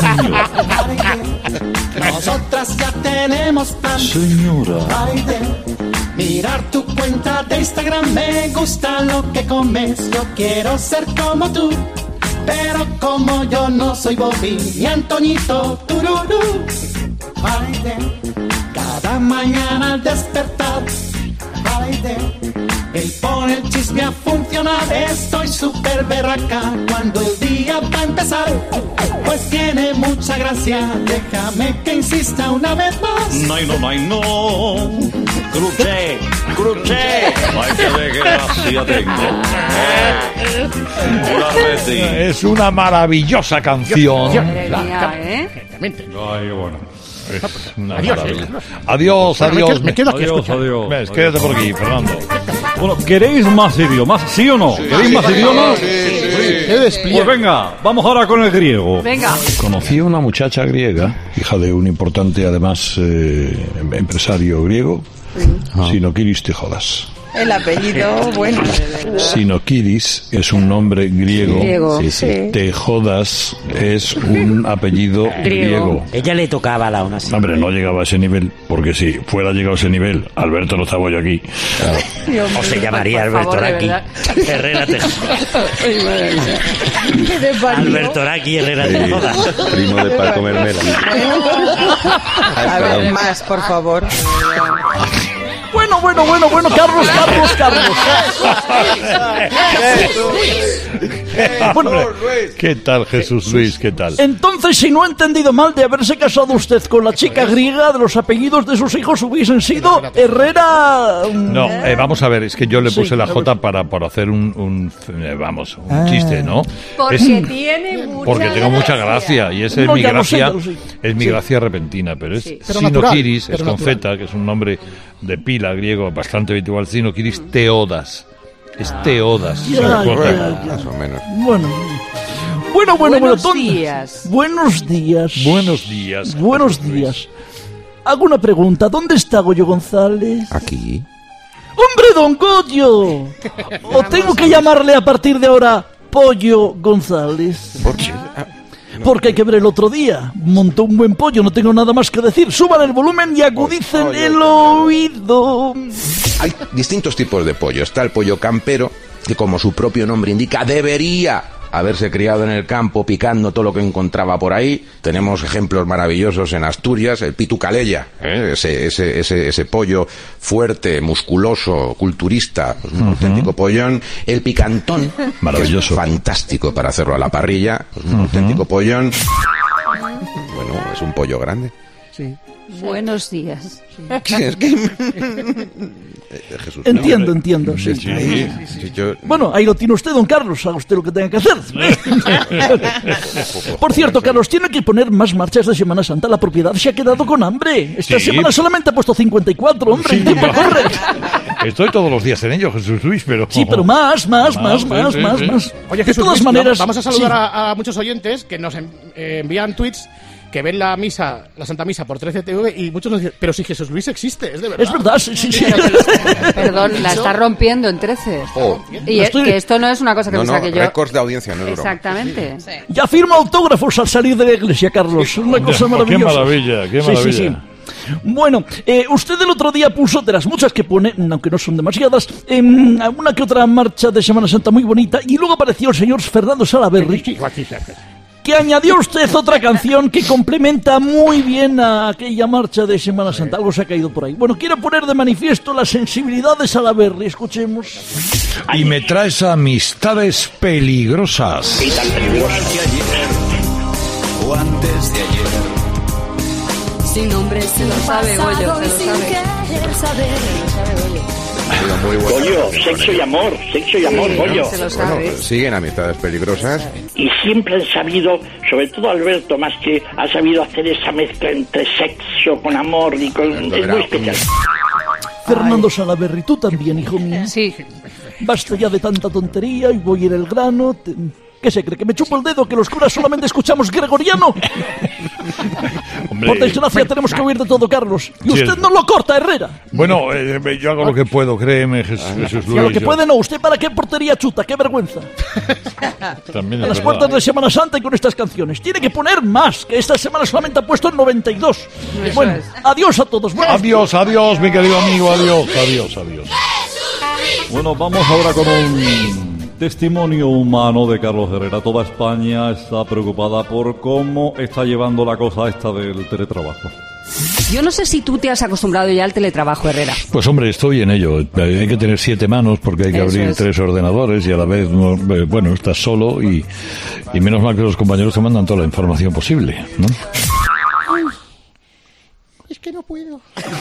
[SPEAKER 6] Nosotras ya tenemos plan.
[SPEAKER 15] Señora,
[SPEAKER 6] Mirar tu cuenta de Instagram, me gusta lo que comes. Yo quiero ser como tú, pero como yo no soy Bobby ni Antoñito, tururú. Baile, cada mañana al despertar. Baile, él pone el chisme a funcionar. Estoy súper berraca cuando el día va a empezar. Pues tiene mucha gracia, déjame que insista una vez más.
[SPEAKER 15] no, no, no, no.
[SPEAKER 10] Cruché, cruché.
[SPEAKER 15] Hay que ver qué gracia tengo. Eh, hola, Betty.
[SPEAKER 16] Es una maravillosa canción.
[SPEAKER 13] Madre mía, ¿eh?
[SPEAKER 4] Exactamente.
[SPEAKER 15] Ay, bueno.
[SPEAKER 16] Es una
[SPEAKER 4] Adiós,
[SPEAKER 16] maravilla.
[SPEAKER 4] eh.
[SPEAKER 16] Adiós,
[SPEAKER 4] Bueno, me
[SPEAKER 16] adiós.
[SPEAKER 4] quedo- me quedo aquí
[SPEAKER 15] Adiós,
[SPEAKER 4] escuchando.
[SPEAKER 15] adiós.
[SPEAKER 16] Ves, quédate por aquí, Fernando.
[SPEAKER 15] Bueno, ¿queréis más idiomas? ¿Sí o no? ¿Queréis más idiomas?
[SPEAKER 14] Sí, sí.
[SPEAKER 4] Qué despliegue.
[SPEAKER 15] Pues venga, vamos ahora con el griego.
[SPEAKER 13] Venga.
[SPEAKER 16] Conocí a una muchacha griega, hija de un importante, además, eh, empresario griego, Sinokiris Tijodas.
[SPEAKER 22] El apellido, bueno.
[SPEAKER 16] Sinokiris es un nombre griego.
[SPEAKER 22] Griego,
[SPEAKER 16] sí, sí.
[SPEAKER 22] sí.
[SPEAKER 16] Tejodas es un apellido griego.
[SPEAKER 5] Ella le tocaba la una.
[SPEAKER 16] Hombre, no llegaba a ese nivel, porque si fuera llegado a ese nivel, Alberto no estaba yo aquí. Claro.
[SPEAKER 5] O se llamaría Alberto
[SPEAKER 22] favor,
[SPEAKER 5] Raki. Herrera Tejodas. Alberto Raki Herrera Tejodas.
[SPEAKER 14] Primo de Paco Mermela.
[SPEAKER 22] A ver, más, por favor.
[SPEAKER 11] Bueno, bueno, bueno, bueno, Carlos, Carlos, Carlos.
[SPEAKER 16] Bueno, ¿qué tal, Jesús Luis? ¿Qué tal?
[SPEAKER 11] Entonces, si no he entendido mal, de haberse casado usted con la chica griega, de los apellidos de sus hijos hubiesen sido Herrera...
[SPEAKER 16] No, eh, vamos a ver, es que yo le puse
[SPEAKER 11] Sí,
[SPEAKER 16] la
[SPEAKER 11] a
[SPEAKER 16] J para, para hacer un, un, eh, vamos, un
[SPEAKER 11] Ah.
[SPEAKER 16] chiste, ¿no?
[SPEAKER 13] Porque
[SPEAKER 16] Es-
[SPEAKER 13] tiene mucha
[SPEAKER 16] porque tengo mucha gracia y esa es
[SPEAKER 11] No,
[SPEAKER 16] mi
[SPEAKER 11] ya lo sé,
[SPEAKER 16] gracia,
[SPEAKER 11] ya lo sé.
[SPEAKER 16] es mi
[SPEAKER 11] Sí.
[SPEAKER 16] gracia repentina, pero es
[SPEAKER 11] Sí. Pero natural,
[SPEAKER 16] Sinokiris,
[SPEAKER 11] pero
[SPEAKER 16] es con
[SPEAKER 11] natural.
[SPEAKER 16] Z, que es un nombre de pila griego bastante habitual. Sinokiris Teodas, es Teodas.
[SPEAKER 11] Ya,
[SPEAKER 16] ¿sabes?
[SPEAKER 11] ya,
[SPEAKER 16] Porque-
[SPEAKER 11] ya.
[SPEAKER 14] Más o menos.
[SPEAKER 11] Bueno, bueno, bueno, bueno.
[SPEAKER 22] Buenos
[SPEAKER 11] ¿dónde?
[SPEAKER 22] días.
[SPEAKER 11] Buenos días.
[SPEAKER 16] Buenos días.
[SPEAKER 11] Buenos días. Hago una pregunta. ¿Dónde está Goyo González?
[SPEAKER 14] Aquí.
[SPEAKER 11] ¡Hombre, don Goyo! ¿O tengo que llamarle a partir de ahora Pollo González?
[SPEAKER 14] ¿Por qué? Ah,
[SPEAKER 11] Porque hay que ver el otro día. Montó un buen pollo, no tengo nada más que decir. Suban el volumen y agudicen
[SPEAKER 14] Oye,
[SPEAKER 11] el
[SPEAKER 14] oye,
[SPEAKER 11] oído.
[SPEAKER 8] Hay distintos tipos de pollo. Está el pollo campero, que como su propio nombre indica, debería haberse criado en el campo picando todo lo que encontraba por ahí. Tenemos ejemplos maravillosos en Asturias, el pitu calella, ¿eh? ese, ese, ese, ese pollo fuerte, musculoso, culturista, pues un
[SPEAKER 16] Ujú.
[SPEAKER 8] auténtico pollón. El picantón,
[SPEAKER 16] Maravilloso.
[SPEAKER 8] que es fantástico para hacerlo a la parrilla, pues un auténtico pollón. Bueno, es un pollo grande.
[SPEAKER 22] Sí. Buenos días.
[SPEAKER 8] Es que- Eh, Jesús, ¿no?
[SPEAKER 11] Entiendo, entiendo, sí.
[SPEAKER 8] Sí, sí, sí, yo-
[SPEAKER 11] Bueno, ahí lo tiene usted, don Carlos. Haga usted lo que tenga que hacer. Por cierto, Carlos, tiene que poner más marchas de Semana Santa. La propiedad se ha quedado con hambre. Esta
[SPEAKER 16] Sí.
[SPEAKER 11] semana solamente ha puesto cincuenta y cuatro, hombre.
[SPEAKER 16] Sí,
[SPEAKER 11] el tiempo
[SPEAKER 16] ya.
[SPEAKER 11] corre.
[SPEAKER 16] Estoy todos los días en ello, Jesús Luis, pero...
[SPEAKER 11] Sí, pero más, más, más,
[SPEAKER 16] sí,
[SPEAKER 11] más,
[SPEAKER 16] sí,
[SPEAKER 11] más,
[SPEAKER 16] sí.
[SPEAKER 11] más.
[SPEAKER 4] Oye,
[SPEAKER 11] de
[SPEAKER 4] Jesús
[SPEAKER 11] todas
[SPEAKER 4] Luis,
[SPEAKER 11] maneras...
[SPEAKER 4] vamos a saludar
[SPEAKER 11] sí.
[SPEAKER 4] a, a muchos oyentes que nos en- eh, envían tweets que ven la misa, la Santa Misa por trece T V y muchos nos dicen, pero si Jesús Luis existe, es de verdad.
[SPEAKER 11] Es verdad, sí, sí, sí.
[SPEAKER 22] Perdón, la está rompiendo en trece.
[SPEAKER 8] Oh.
[SPEAKER 22] Y es, que esto no es una cosa que
[SPEAKER 8] No,
[SPEAKER 22] me
[SPEAKER 8] no,
[SPEAKER 22] saque yo.
[SPEAKER 8] récords de audiencia, no es broma.
[SPEAKER 22] Exactamente.
[SPEAKER 11] Ya firma autógrafos al salir de la iglesia, Carlos. Es una cosa
[SPEAKER 16] Qué
[SPEAKER 11] maravillosa.
[SPEAKER 16] maravilla, qué
[SPEAKER 11] Sí, sí,
[SPEAKER 16] maravilla.
[SPEAKER 11] sí. Bueno, eh, usted el otro día puso de las muchas que pone, aunque no son demasiadas, em, una que otra marcha de Semana Santa muy bonita, y luego apareció el señor Fernando Salaverry, que añadió usted otra canción que complementa muy bien a aquella marcha de Semana Santa. Algo se ha caído por ahí. Bueno, quiero poner de manifiesto la sensibilidad de Salaverry. Escuchemos.
[SPEAKER 16] Y me traes amistades peligrosas.
[SPEAKER 23] Y tan peligrosas que ayer o antes de ayer.
[SPEAKER 22] Sin nombre se lo sabe, Goyo, se lo sabe.
[SPEAKER 8] Muy bueno.
[SPEAKER 23] Goyo, sexo y amor, sexo y amor,
[SPEAKER 22] Sí,
[SPEAKER 23] Goyo.
[SPEAKER 22] se lo
[SPEAKER 8] Bueno,
[SPEAKER 22] sabe.
[SPEAKER 8] siguen amistades peligrosas.
[SPEAKER 23] Y siempre han sabido, sobre todo Alberto, más que ha sabido hacer esa mezcla entre sexo con amor y con... Es muy especial.
[SPEAKER 11] Fernando Salaverry, tú también, hijo mío.
[SPEAKER 22] Sí.
[SPEAKER 11] Basta ya de tanta tontería y voy a ir al grano. Te- ¿Qué se cree? ¿Que me chupo el dedo? ¿Que los curas solamente escuchamos gregoriano?
[SPEAKER 16] Hombre.
[SPEAKER 11] Por desgracia tenemos que oír de todo, Carlos. Y
[SPEAKER 16] Sí,
[SPEAKER 11] usted
[SPEAKER 16] es-
[SPEAKER 11] no lo corta, Herrera.
[SPEAKER 16] Bueno, eh, yo hago lo que puedo, créeme, Jesús, Jesús
[SPEAKER 11] Y a lo
[SPEAKER 16] Luis.
[SPEAKER 11] que
[SPEAKER 16] yo-
[SPEAKER 11] puede no. ¿Usted para qué portería chuta? ¡Qué vergüenza!
[SPEAKER 16] También
[SPEAKER 11] A
[SPEAKER 16] es
[SPEAKER 11] las
[SPEAKER 16] verdad.
[SPEAKER 11] puertas de Semana Santa y con estas canciones. Tiene que poner más, que esta semana solamente ha puesto noventa y dos. Bueno, adiós a todos. Buenos
[SPEAKER 16] Adiós, adiós, mi querido amigo, adiós, adiós, adiós.
[SPEAKER 24] Bueno, vamos ahora con un testimonio humano de Carlos Herrera. Toda España está preocupada por cómo está llevando la cosa esta del teletrabajo.
[SPEAKER 25] Yo no sé si tú te has acostumbrado ya al teletrabajo, Herrera.
[SPEAKER 16] Pues hombre, estoy en ello. Hay que tener siete manos porque hay que
[SPEAKER 25] Eso
[SPEAKER 16] abrir
[SPEAKER 25] es.
[SPEAKER 16] tres ordenadores y a la vez, no, eh, bueno, estás solo y, y menos mal que los compañeros te mandan toda la información posible, ¿no?
[SPEAKER 4] Es que no puedo.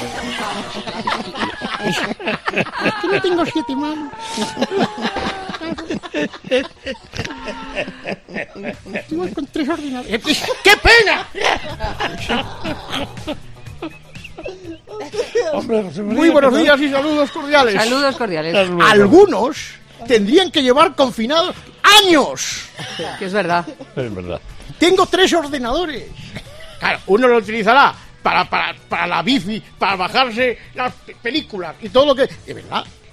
[SPEAKER 4] Es que no tengo siete manos. Estoy con tres ordenadores. ¡Qué pena! Muy buenos días y saludos cordiales.
[SPEAKER 22] Saludos cordiales.
[SPEAKER 4] Algunos tendrían que llevar confinados años.
[SPEAKER 22] Que es verdad.
[SPEAKER 16] Es verdad.
[SPEAKER 4] Tengo tres ordenadores. Claro, uno lo utilizará para, para, para la bici, para bajarse las pe- películas y todo lo que... De verdad,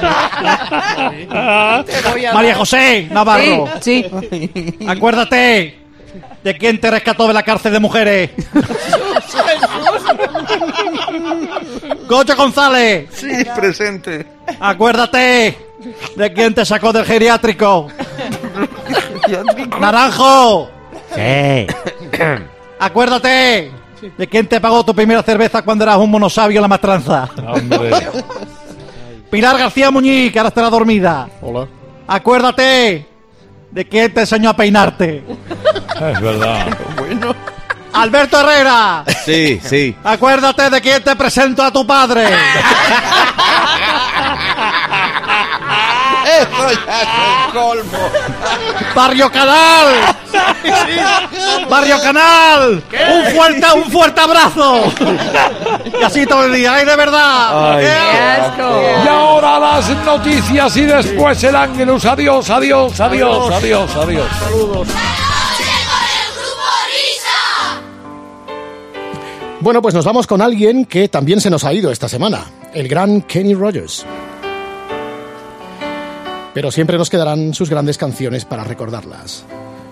[SPEAKER 10] María José Navarro.
[SPEAKER 25] Sí,
[SPEAKER 10] sí. Acuérdate de quién te rescató de la cárcel de mujeres. Goyo González.
[SPEAKER 14] Sí, presente.
[SPEAKER 10] Acuérdate de quién te sacó del geriátrico. Naranjo.
[SPEAKER 5] Sí.
[SPEAKER 10] Acuérdate de quién te pagó tu primera cerveza cuando eras un monosabio en la maestranza.
[SPEAKER 3] Hombre.
[SPEAKER 10] Pilar García Muñiz, que ahora estará dormida.
[SPEAKER 4] Hola.
[SPEAKER 10] Acuérdate de quién te enseñó a peinarte.
[SPEAKER 3] Es verdad.
[SPEAKER 14] Bueno.
[SPEAKER 10] Alberto Herrera.
[SPEAKER 14] Sí, sí.
[SPEAKER 10] Acuérdate de quién te presento a tu padre.
[SPEAKER 14] Eso ya es un colmo.
[SPEAKER 10] Barrio Canal. Barrio Canal. Un fuerte, un fuerte abrazo. Y así todo el día. ¡Ay, de verdad!
[SPEAKER 14] Ay,
[SPEAKER 25] qué asco.
[SPEAKER 3] Y ahora las noticias y después el Ángelus. Adiós, adiós, adiós, adiós, adiós.
[SPEAKER 4] Saludos. Bueno, pues nos vamos con alguien que también se nos ha ido esta semana, el gran Kenny Rogers. Pero siempre nos quedarán sus grandes canciones para recordarlas.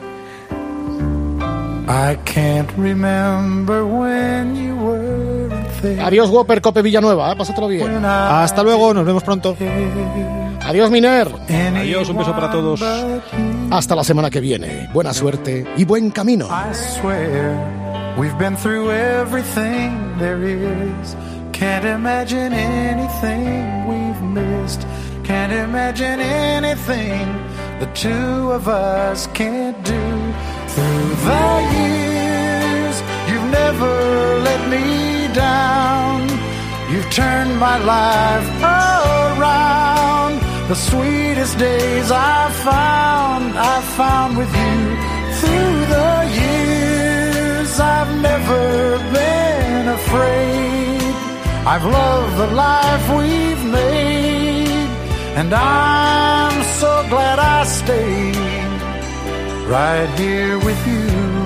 [SPEAKER 6] I can't remember when you were there.
[SPEAKER 4] Adiós, Whopper, Cope Villanueva, ¿eh? Pásatelo bien.
[SPEAKER 7] Hasta luego, nos vemos pronto.
[SPEAKER 4] Adiós, Miner.
[SPEAKER 7] Adiós, un beso para todos.
[SPEAKER 4] Hasta la semana que viene. Buena suerte y buen camino.
[SPEAKER 6] I swear we've been through everything there is. Can't imagine anything we've missed. Can't imagine anything the two of us can't do. Through the years, you've never let me down. You've turned my life around. The sweetest days I've found, I've found with you. Through the years, I've never been afraid. I've loved the life we've made, and I'm so glad I stayed right here with you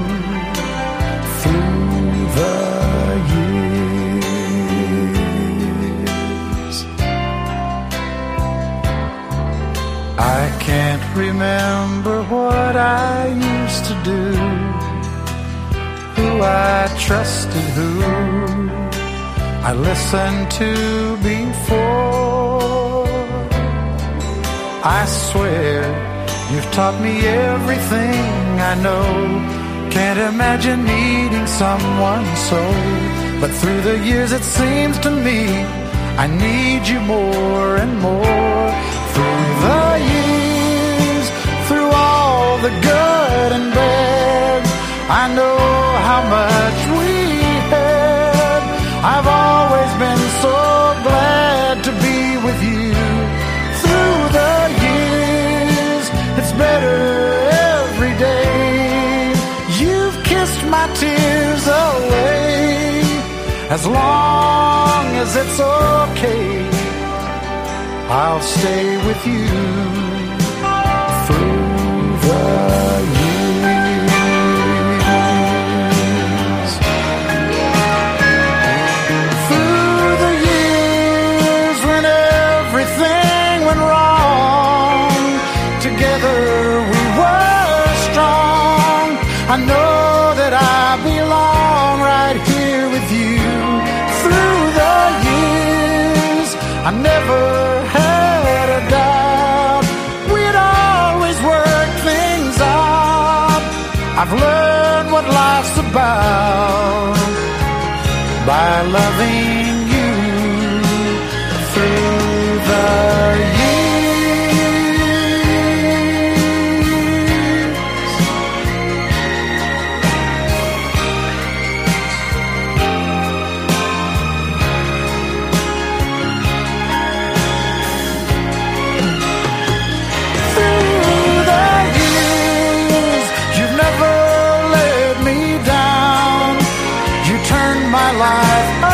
[SPEAKER 6] through the years. I can't remember what I used to do, who I trusted, who I listened to before. I swear you've taught me everything I know. Can't imagine needing someone so. But through the years it seems to me I need you more and more. Through the years, through all the good and bad, I know how much we had. I've always been so glad to be with you. Through the years, it's better every day. You've kissed my tears away. As long as it's okay, I'll stay with you through the years. Through the years when everything went wrong, together we were strong. I know that I belong right here with you. Through the years, I never had a doubt. We'd always work things out. I've learned what life's about by loving you through the years. Life